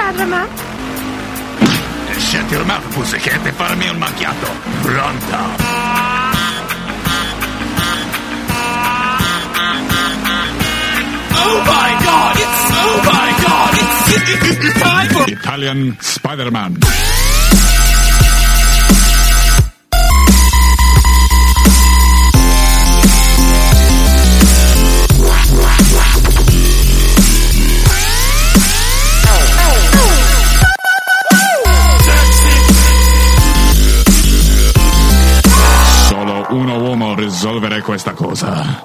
Spider-Man? Shut your mouth, pussycat, e farmi un macchiato. Pronto? Oh my God! It's time for Italian Spider-Man. Solo uno uomo risolvere questa cosa.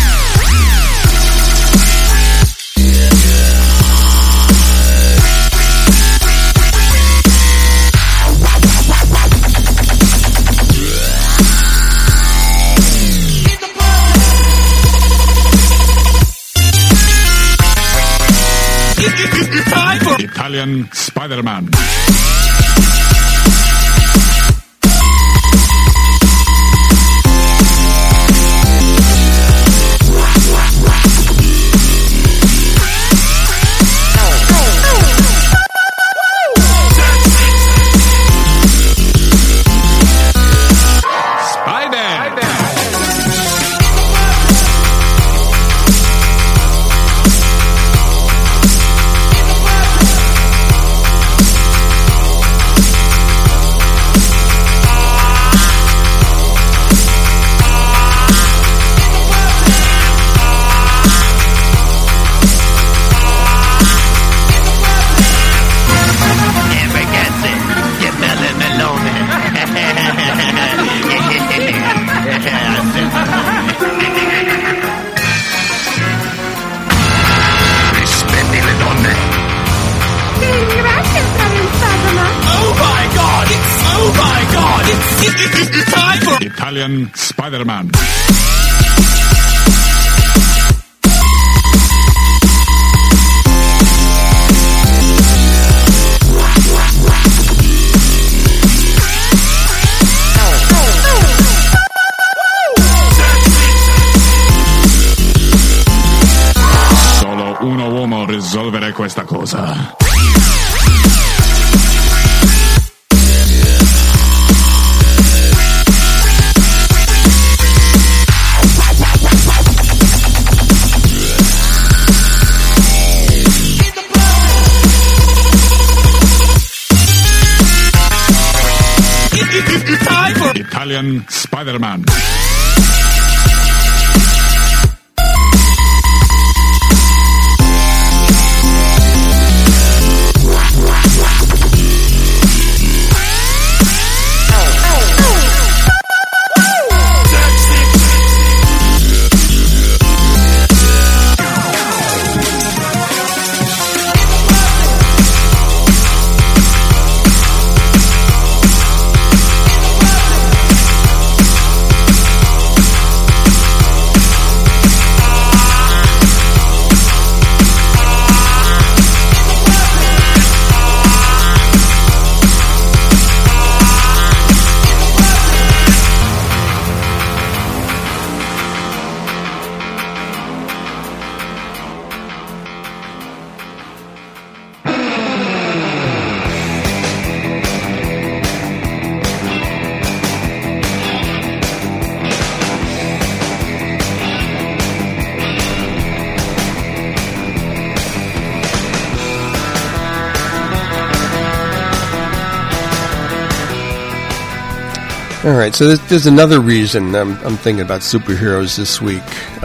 Italian Spider-Man. Italian Spider-Man. Solo uno uomo risolvere questa cosa. Italian Spider-Man. All right, so there's another reason I'm thinking about superheroes this week.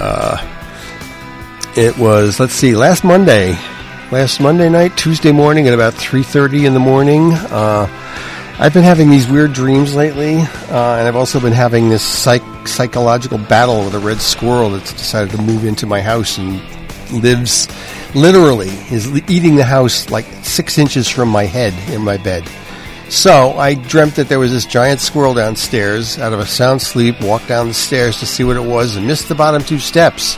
It was, let's see, last Monday night, Tuesday morning at about 3:30 in the morning. I've been having these weird dreams lately, and I've also been having this psychological battle with a red squirrel that's decided to move into my house and is eating the house like 6 inches from my head in my bed. So I dreamt that there was this giant squirrel downstairs. Out of a sound sleep, walked down the stairs to see what it was and missed the bottom 2 steps.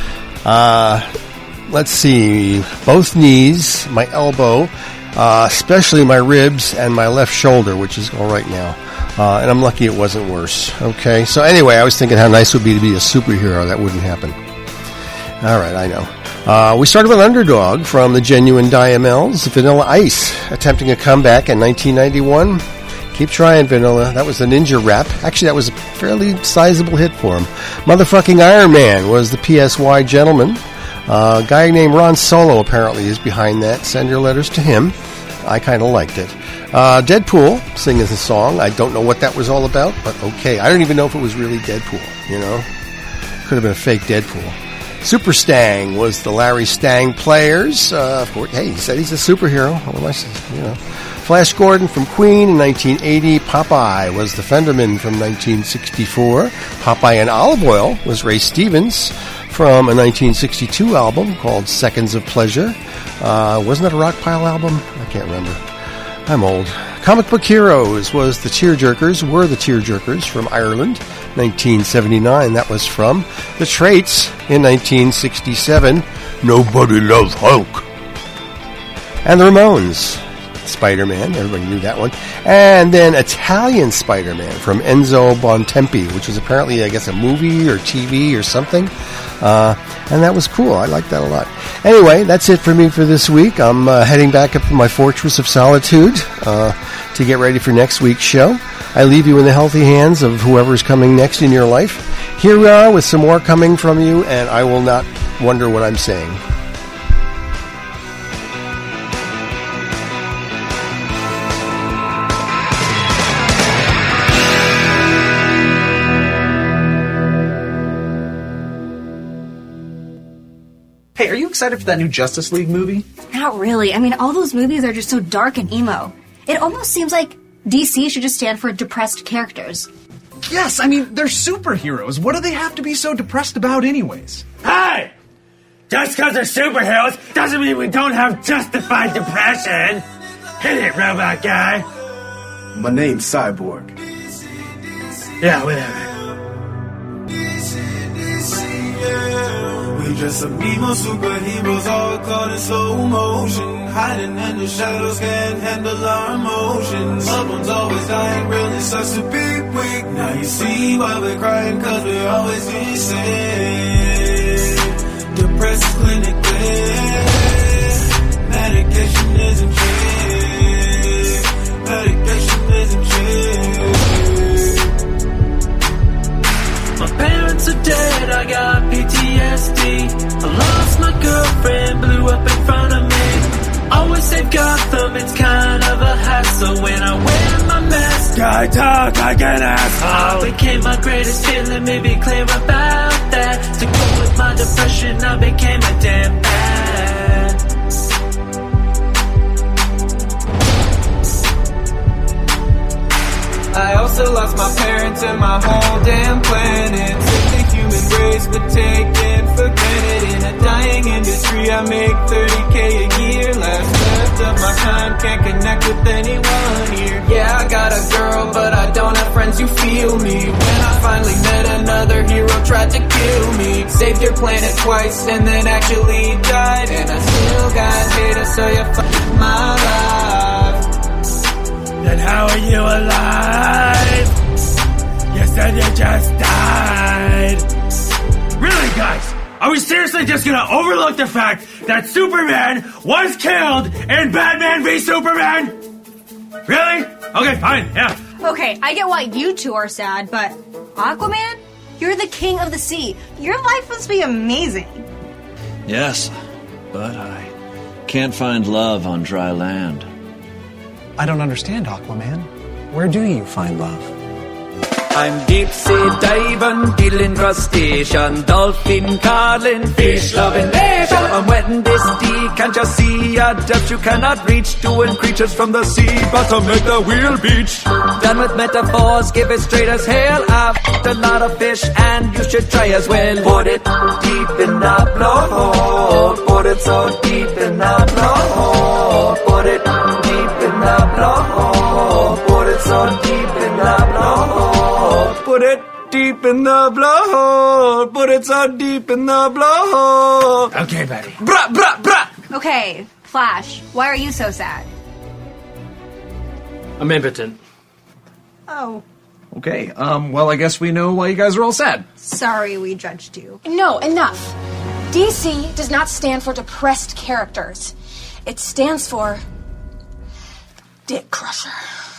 Let's see, both knees, my elbow, especially my ribs and my left shoulder, which is all right now. And I'm lucky it wasn't worse. Okay, so anyway, I was thinking how nice it would be to be a superhero. That wouldn't happen. All right, I know. We started with Underdog from the Genuine Diamels, Vanilla Ice, attempting a comeback in 1991. Keep trying, Vanilla. That was the Ninja Rap. Actually, that was a fairly sizable hit for him. Motherfucking Iron Man was the PSY Gentleman. A guy named Ron Solo apparently is behind that. Send your letters to him. I kind of liked it. Deadpool singing the song. I don't know what that was all about, but okay. I don't even know if it was really Deadpool, you know. Could have been a fake Deadpool. Super Stang was the Larry Stang Players. Of course, hey, he said he's a superhero. You know. Flash Gordon from Queen in 1980. Popeye was the Fenderman from 1964. Popeye and Olive Oil was Ray Stevens from a 1962 album called Seconds of Pleasure. Wasn't that a Rockpile album? I can't remember. I'm old. Comic Book Heroes was the Tearjerkers, from Ireland, 1979. That was from The Traits in 1967. Nobody Loves Hulk. And the Ramones. Spider-Man, everybody knew that one. And then Italian Spider-Man from Enzo Bontempi, which was apparently, I guess, a movie or TV or something. And that was cool. I liked that a lot. Anyway, that's it for me for this week. I'm heading back up to my Fortress of Solitude to get ready for next week's show. I leave you in the healthy hands of whoever's coming next in your life. Here we are with some more coming from you, and I will not wonder what I'm saying. Hey, are you excited for that new Justice League movie? Not really. I mean, all those movies are just so dark and emo. It almost seems like DC should just stand for depressed characters. Yes, I mean, they're superheroes. What do they have to be so depressed about anyways? Hey! Just because they're superheroes doesn't mean we don't have justified depression. Hit it, robot guy. My name's Cyborg. Yeah, whatever. We just some emo superheroes all caught in slow motion, hiding in the shadows, can't handle our emotions. Loved ones always dying, really sucks to be weak. Now you see why we're crying, cause we're always insane. Depressed clinically, medication isn't cheap. Medication isn't cheap. My parents are dead, I got PTSD. I lost my girlfriend, blew up in front of me. Always save Gotham, it's kind of a hassle when I wear my mask. I talk like an asshole. I became my greatest feeling, maybe clear about that. To go with my depression, I became a damn ad. I also lost my parents and my whole damn planet. Sick the human race, but taken for granted. In a dying industry, I make 30K a year. Last left of my kind, can't connect with anyone here. Yeah, I got a girl, but I don't have friends who feel me. When I finally met another hero, tried to kill me. Saved your planet twice, and then actually died. And I still got haters, so you fucked my life. Then how are you alive? You said you just died. Really, guys? Are we seriously just gonna overlook the fact that Superman was killed in Batman v Superman? Really? Okay, fine, yeah. Okay, I get why you two are sad, but Aquaman? You're the king of the sea. Your life must be amazing. Yes, but I can't find love on dry land. I don't understand, Aquaman. Where do you find love? I'm deep sea diving, dealing crustacean, dolphin calling, fish loving nation. I'm wetting this D, can't you see a depth you cannot reach? Doing creatures from the sea, but to make the wheel beach. Done with metaphors, give it straight as hell. I've f***ed a lot of fish, and you should try as well. Put it deep in the blowhole, put it so deep in the blowhole, put it deep in the blowhole, put it so deep in the blowhole. Put it deep in the blowhole. Put it so deep in the blowhole. Okay, buddy. Brah, brah, brah. Okay, Flash, why are you so sad? I'm impotent. Oh. Okay, well, I guess we know why you guys are all sad. Sorry we judged you. No, enough. DC does not stand for depressed characters. It stands for Dick Crusher.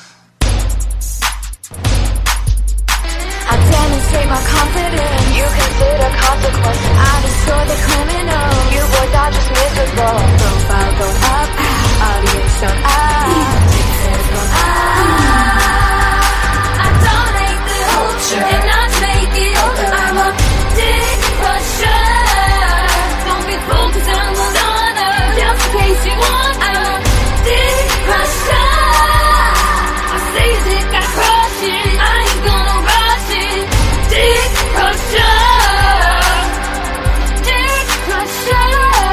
I demonstrate my confidence. You consider consequences. I destroy the criminal. You boys are just miserable. Profile go up, audience on up. Success go up. I dominate the culture and not make it. I'm a dick crusher. Don't be fooled 'cause I'm a stunner. Just in case you want, I'm a dick crusher. I say dick, I crush it. I ain't gonna rush it. Dick crusher. Dick crusher.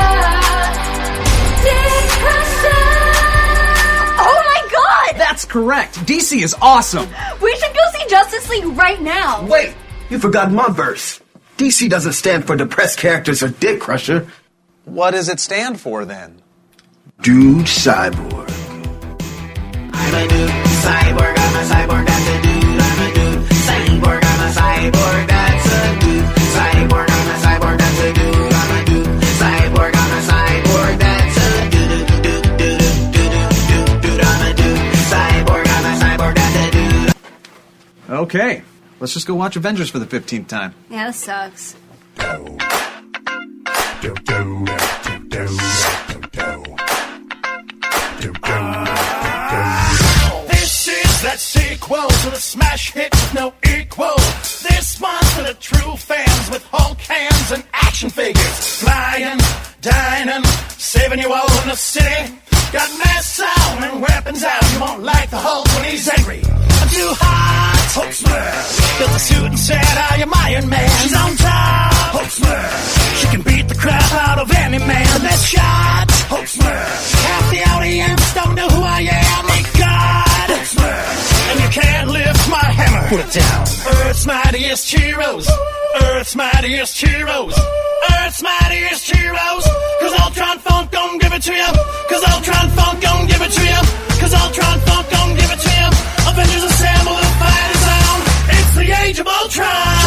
Dick crusher. Oh my god! That's correct. DC is awesome. We should go see Justice League right now. Wait, you forgot my verse. DC doesn't stand for depressed characters or Dick Crusher. What does it stand for then? Dude Cyborg. I'm a dude, cyborg, I'm a cyborg, that's a dude. I'm a dude, cyborg, I'm a cyborg, that's a dude. Cyborg, I'm a cyborg, that's a dude. I'm a dude, cyborg, I'm a cyborg, that's a dude. I'm a dude, cyborg, I'm a cyborg, that's a dude. Okay, let's just go watch Avengers for the 15th time. Yeah, this sucks. This is that sequel to the smash hit with no equal. This one's for the true fans with Hulk hands and action figures. Flying, dining, saving you all in the city. Got masks on and weapons out. You won't like the Hulk when he's angry. I'm too hot, Hulk smash. Built a suit and said, I am Iron Man. She's on top, Hulk smash. She can beat the crap out of any man. The best shot, Hulk smash. Half the audience don't know who I am. My God, Hulk smash. And you can't lift my hammer. Put it down. Earth's mightiest heroes. Earth's mightiest heroes. Earth's mightiest heroes. 'Cause Ultron Funk gon' give it to you. 'Cause Ultron Funk gon' give it to you. 'Cause Ultron Funk gon' give it to you. Avengers assemble, the fight is on. It's the age of Ultron.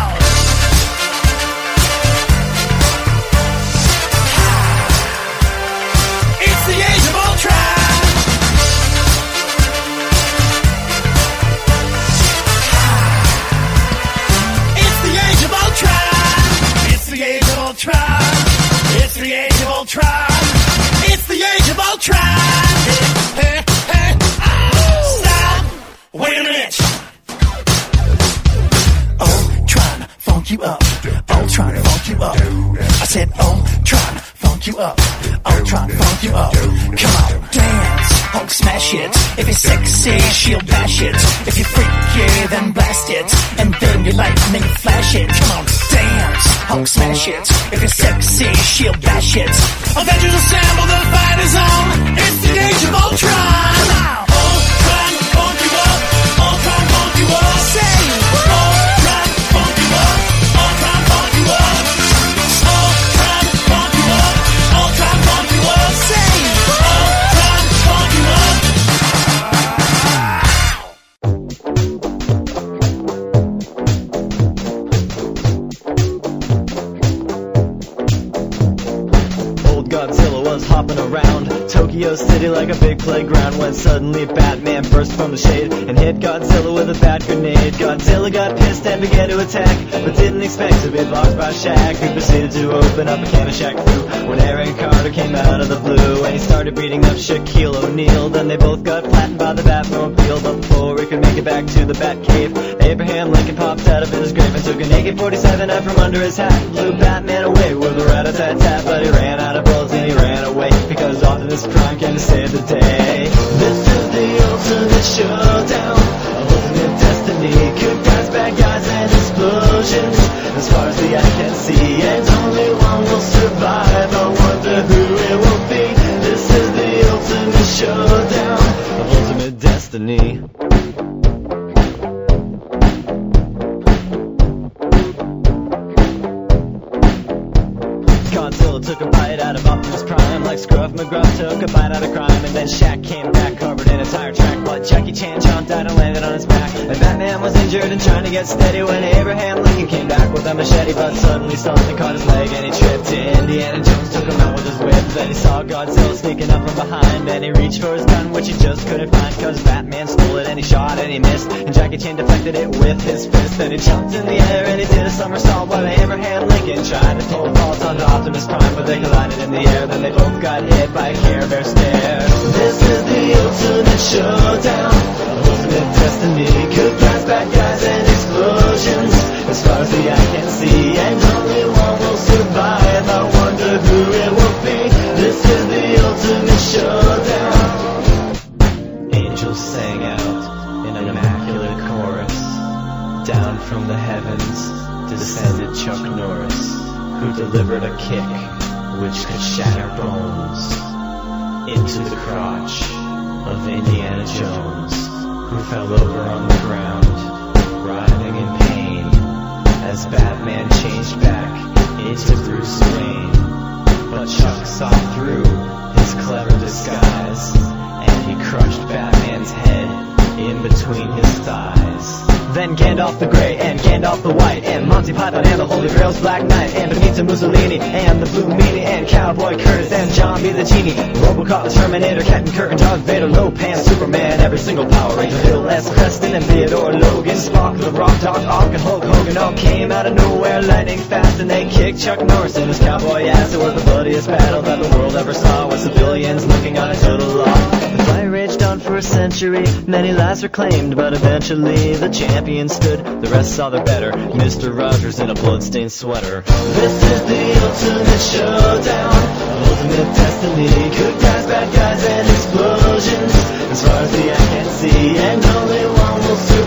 It's the age of Ultron. It's the age of Ultron. It's the age of Ultron. It's the age of Ultron. It's the age of Ultron. Hey, hey, stop. Wait a minute. Ultron, funk you up. Ultron, funk you up. I said Ultron, funk you up. Ultron, funk you up. Come on, dance, Hulk, smash it. If you're sexy, she'll bash it. If you're freaky, then blast it. And then you lightning flash it. Come on, dance, Hulk, smash it. If you're sexy, she'll bash it. Avengers assemble, the fight is on. It's the age of Ultron. Ultron, funk you up. Ultron, funk you up. Say, Ultron, funk you up. Ultron, funk you up. Ultron, funk you up. Ultron, funk you up. Say, Ultron, funk you up. Old Godzilla was hopping around Tokyo City like a big playground when suddenly Batman burst from the shade and hit Godzilla with a bat grenade. Godzilla got pissed and began to attack, but didn't expect to be blocked by Shaq, who proceeded to open up a can of Shaq Fu when Aaron Carter came out of the blue and he started beating up Shaquille O'Neal. Then they both got flattened by the Batmobile, but before he could make it back to the Batcave, Abraham Lincoln popped out of his grave and took an AK-47 out from under his hat, blew Batman away with a rat-a-tat-tat, but he ran out of bullets and he ran away because Optimus Prime came to save the day. This is the ultimate showdown, ultimate destiny, good guys, bad guys, and explosions. As far as the eye can see, and only one will survive. I wonder who it will be. This is the ultimate showdown, ultimate destiny. Godzilla took a bite out of Optimus Prime like Scruff McGruff took a bite out of crime, and then Shaq came back covered an entire track, but Jackie Chan jumped out and landed on his back. And Batman was injured and trying to get steady when Abraham Lincoln came back with a machete, but suddenly something caught his leg and he tripped. Indiana Jones took him out with his whip. Then he saw Godzilla sneaking up from behind, and he reached for his gun, which he just couldn't find, cause Batman stole it and he shot and he missed, and Jackie Chan deflected it with his fist. Then he jumped in the air and he did a somersault while Abraham Lincoln tried to pull vault onto Optimus Prime, but they collided in the air. Then they both got hit by a Care Bear stare. This is the ultimate showdown, ultimate destiny, good guys, bad guys, and explosions, as far as the eye can see, and only one will survive. I wonder who it will be. This is the ultimate showdown. Angels sang out in an immaculate chorus. Down from the heavens descended Chuck Norris, who delivered a kick which could shatter bones into the crotch of Indiana Jones, who fell over on the ground, writhing in pain, as Batman changed back into Bruce Wayne. But Chuck saw through his clever disguise, and he crushed Batman's head in between his thighs. Then Gandalf the Grey and Gandalf the White and Monty Python and the Holy Grail's Black Knight and Benito Mussolini and the Blue Meanie and Cowboy Curtis and John B. the Genie, Robocop, the Terminator, Captain Kirk and Darth Vader, Lopan, Superman, every single Power Ranger, Bill S. Preston and Theodore Logan, Spock, the Rock, Doc Ock and Hulk Hogan all came out of nowhere lightning fast, and they kicked Chuck Norris in his cowboy ass. It was the bloodiest battle that the world ever saw, with civilians looking on a total loss. The fight raged on for a century, many lives were claimed, but eventually the champion stood. The rest saw the better, Mr. Rogers in a bloodstained sweater. This is the ultimate showdown, ultimate destiny, good guys, bad guys, and explosions, as far as the eye can see, and only one will survive.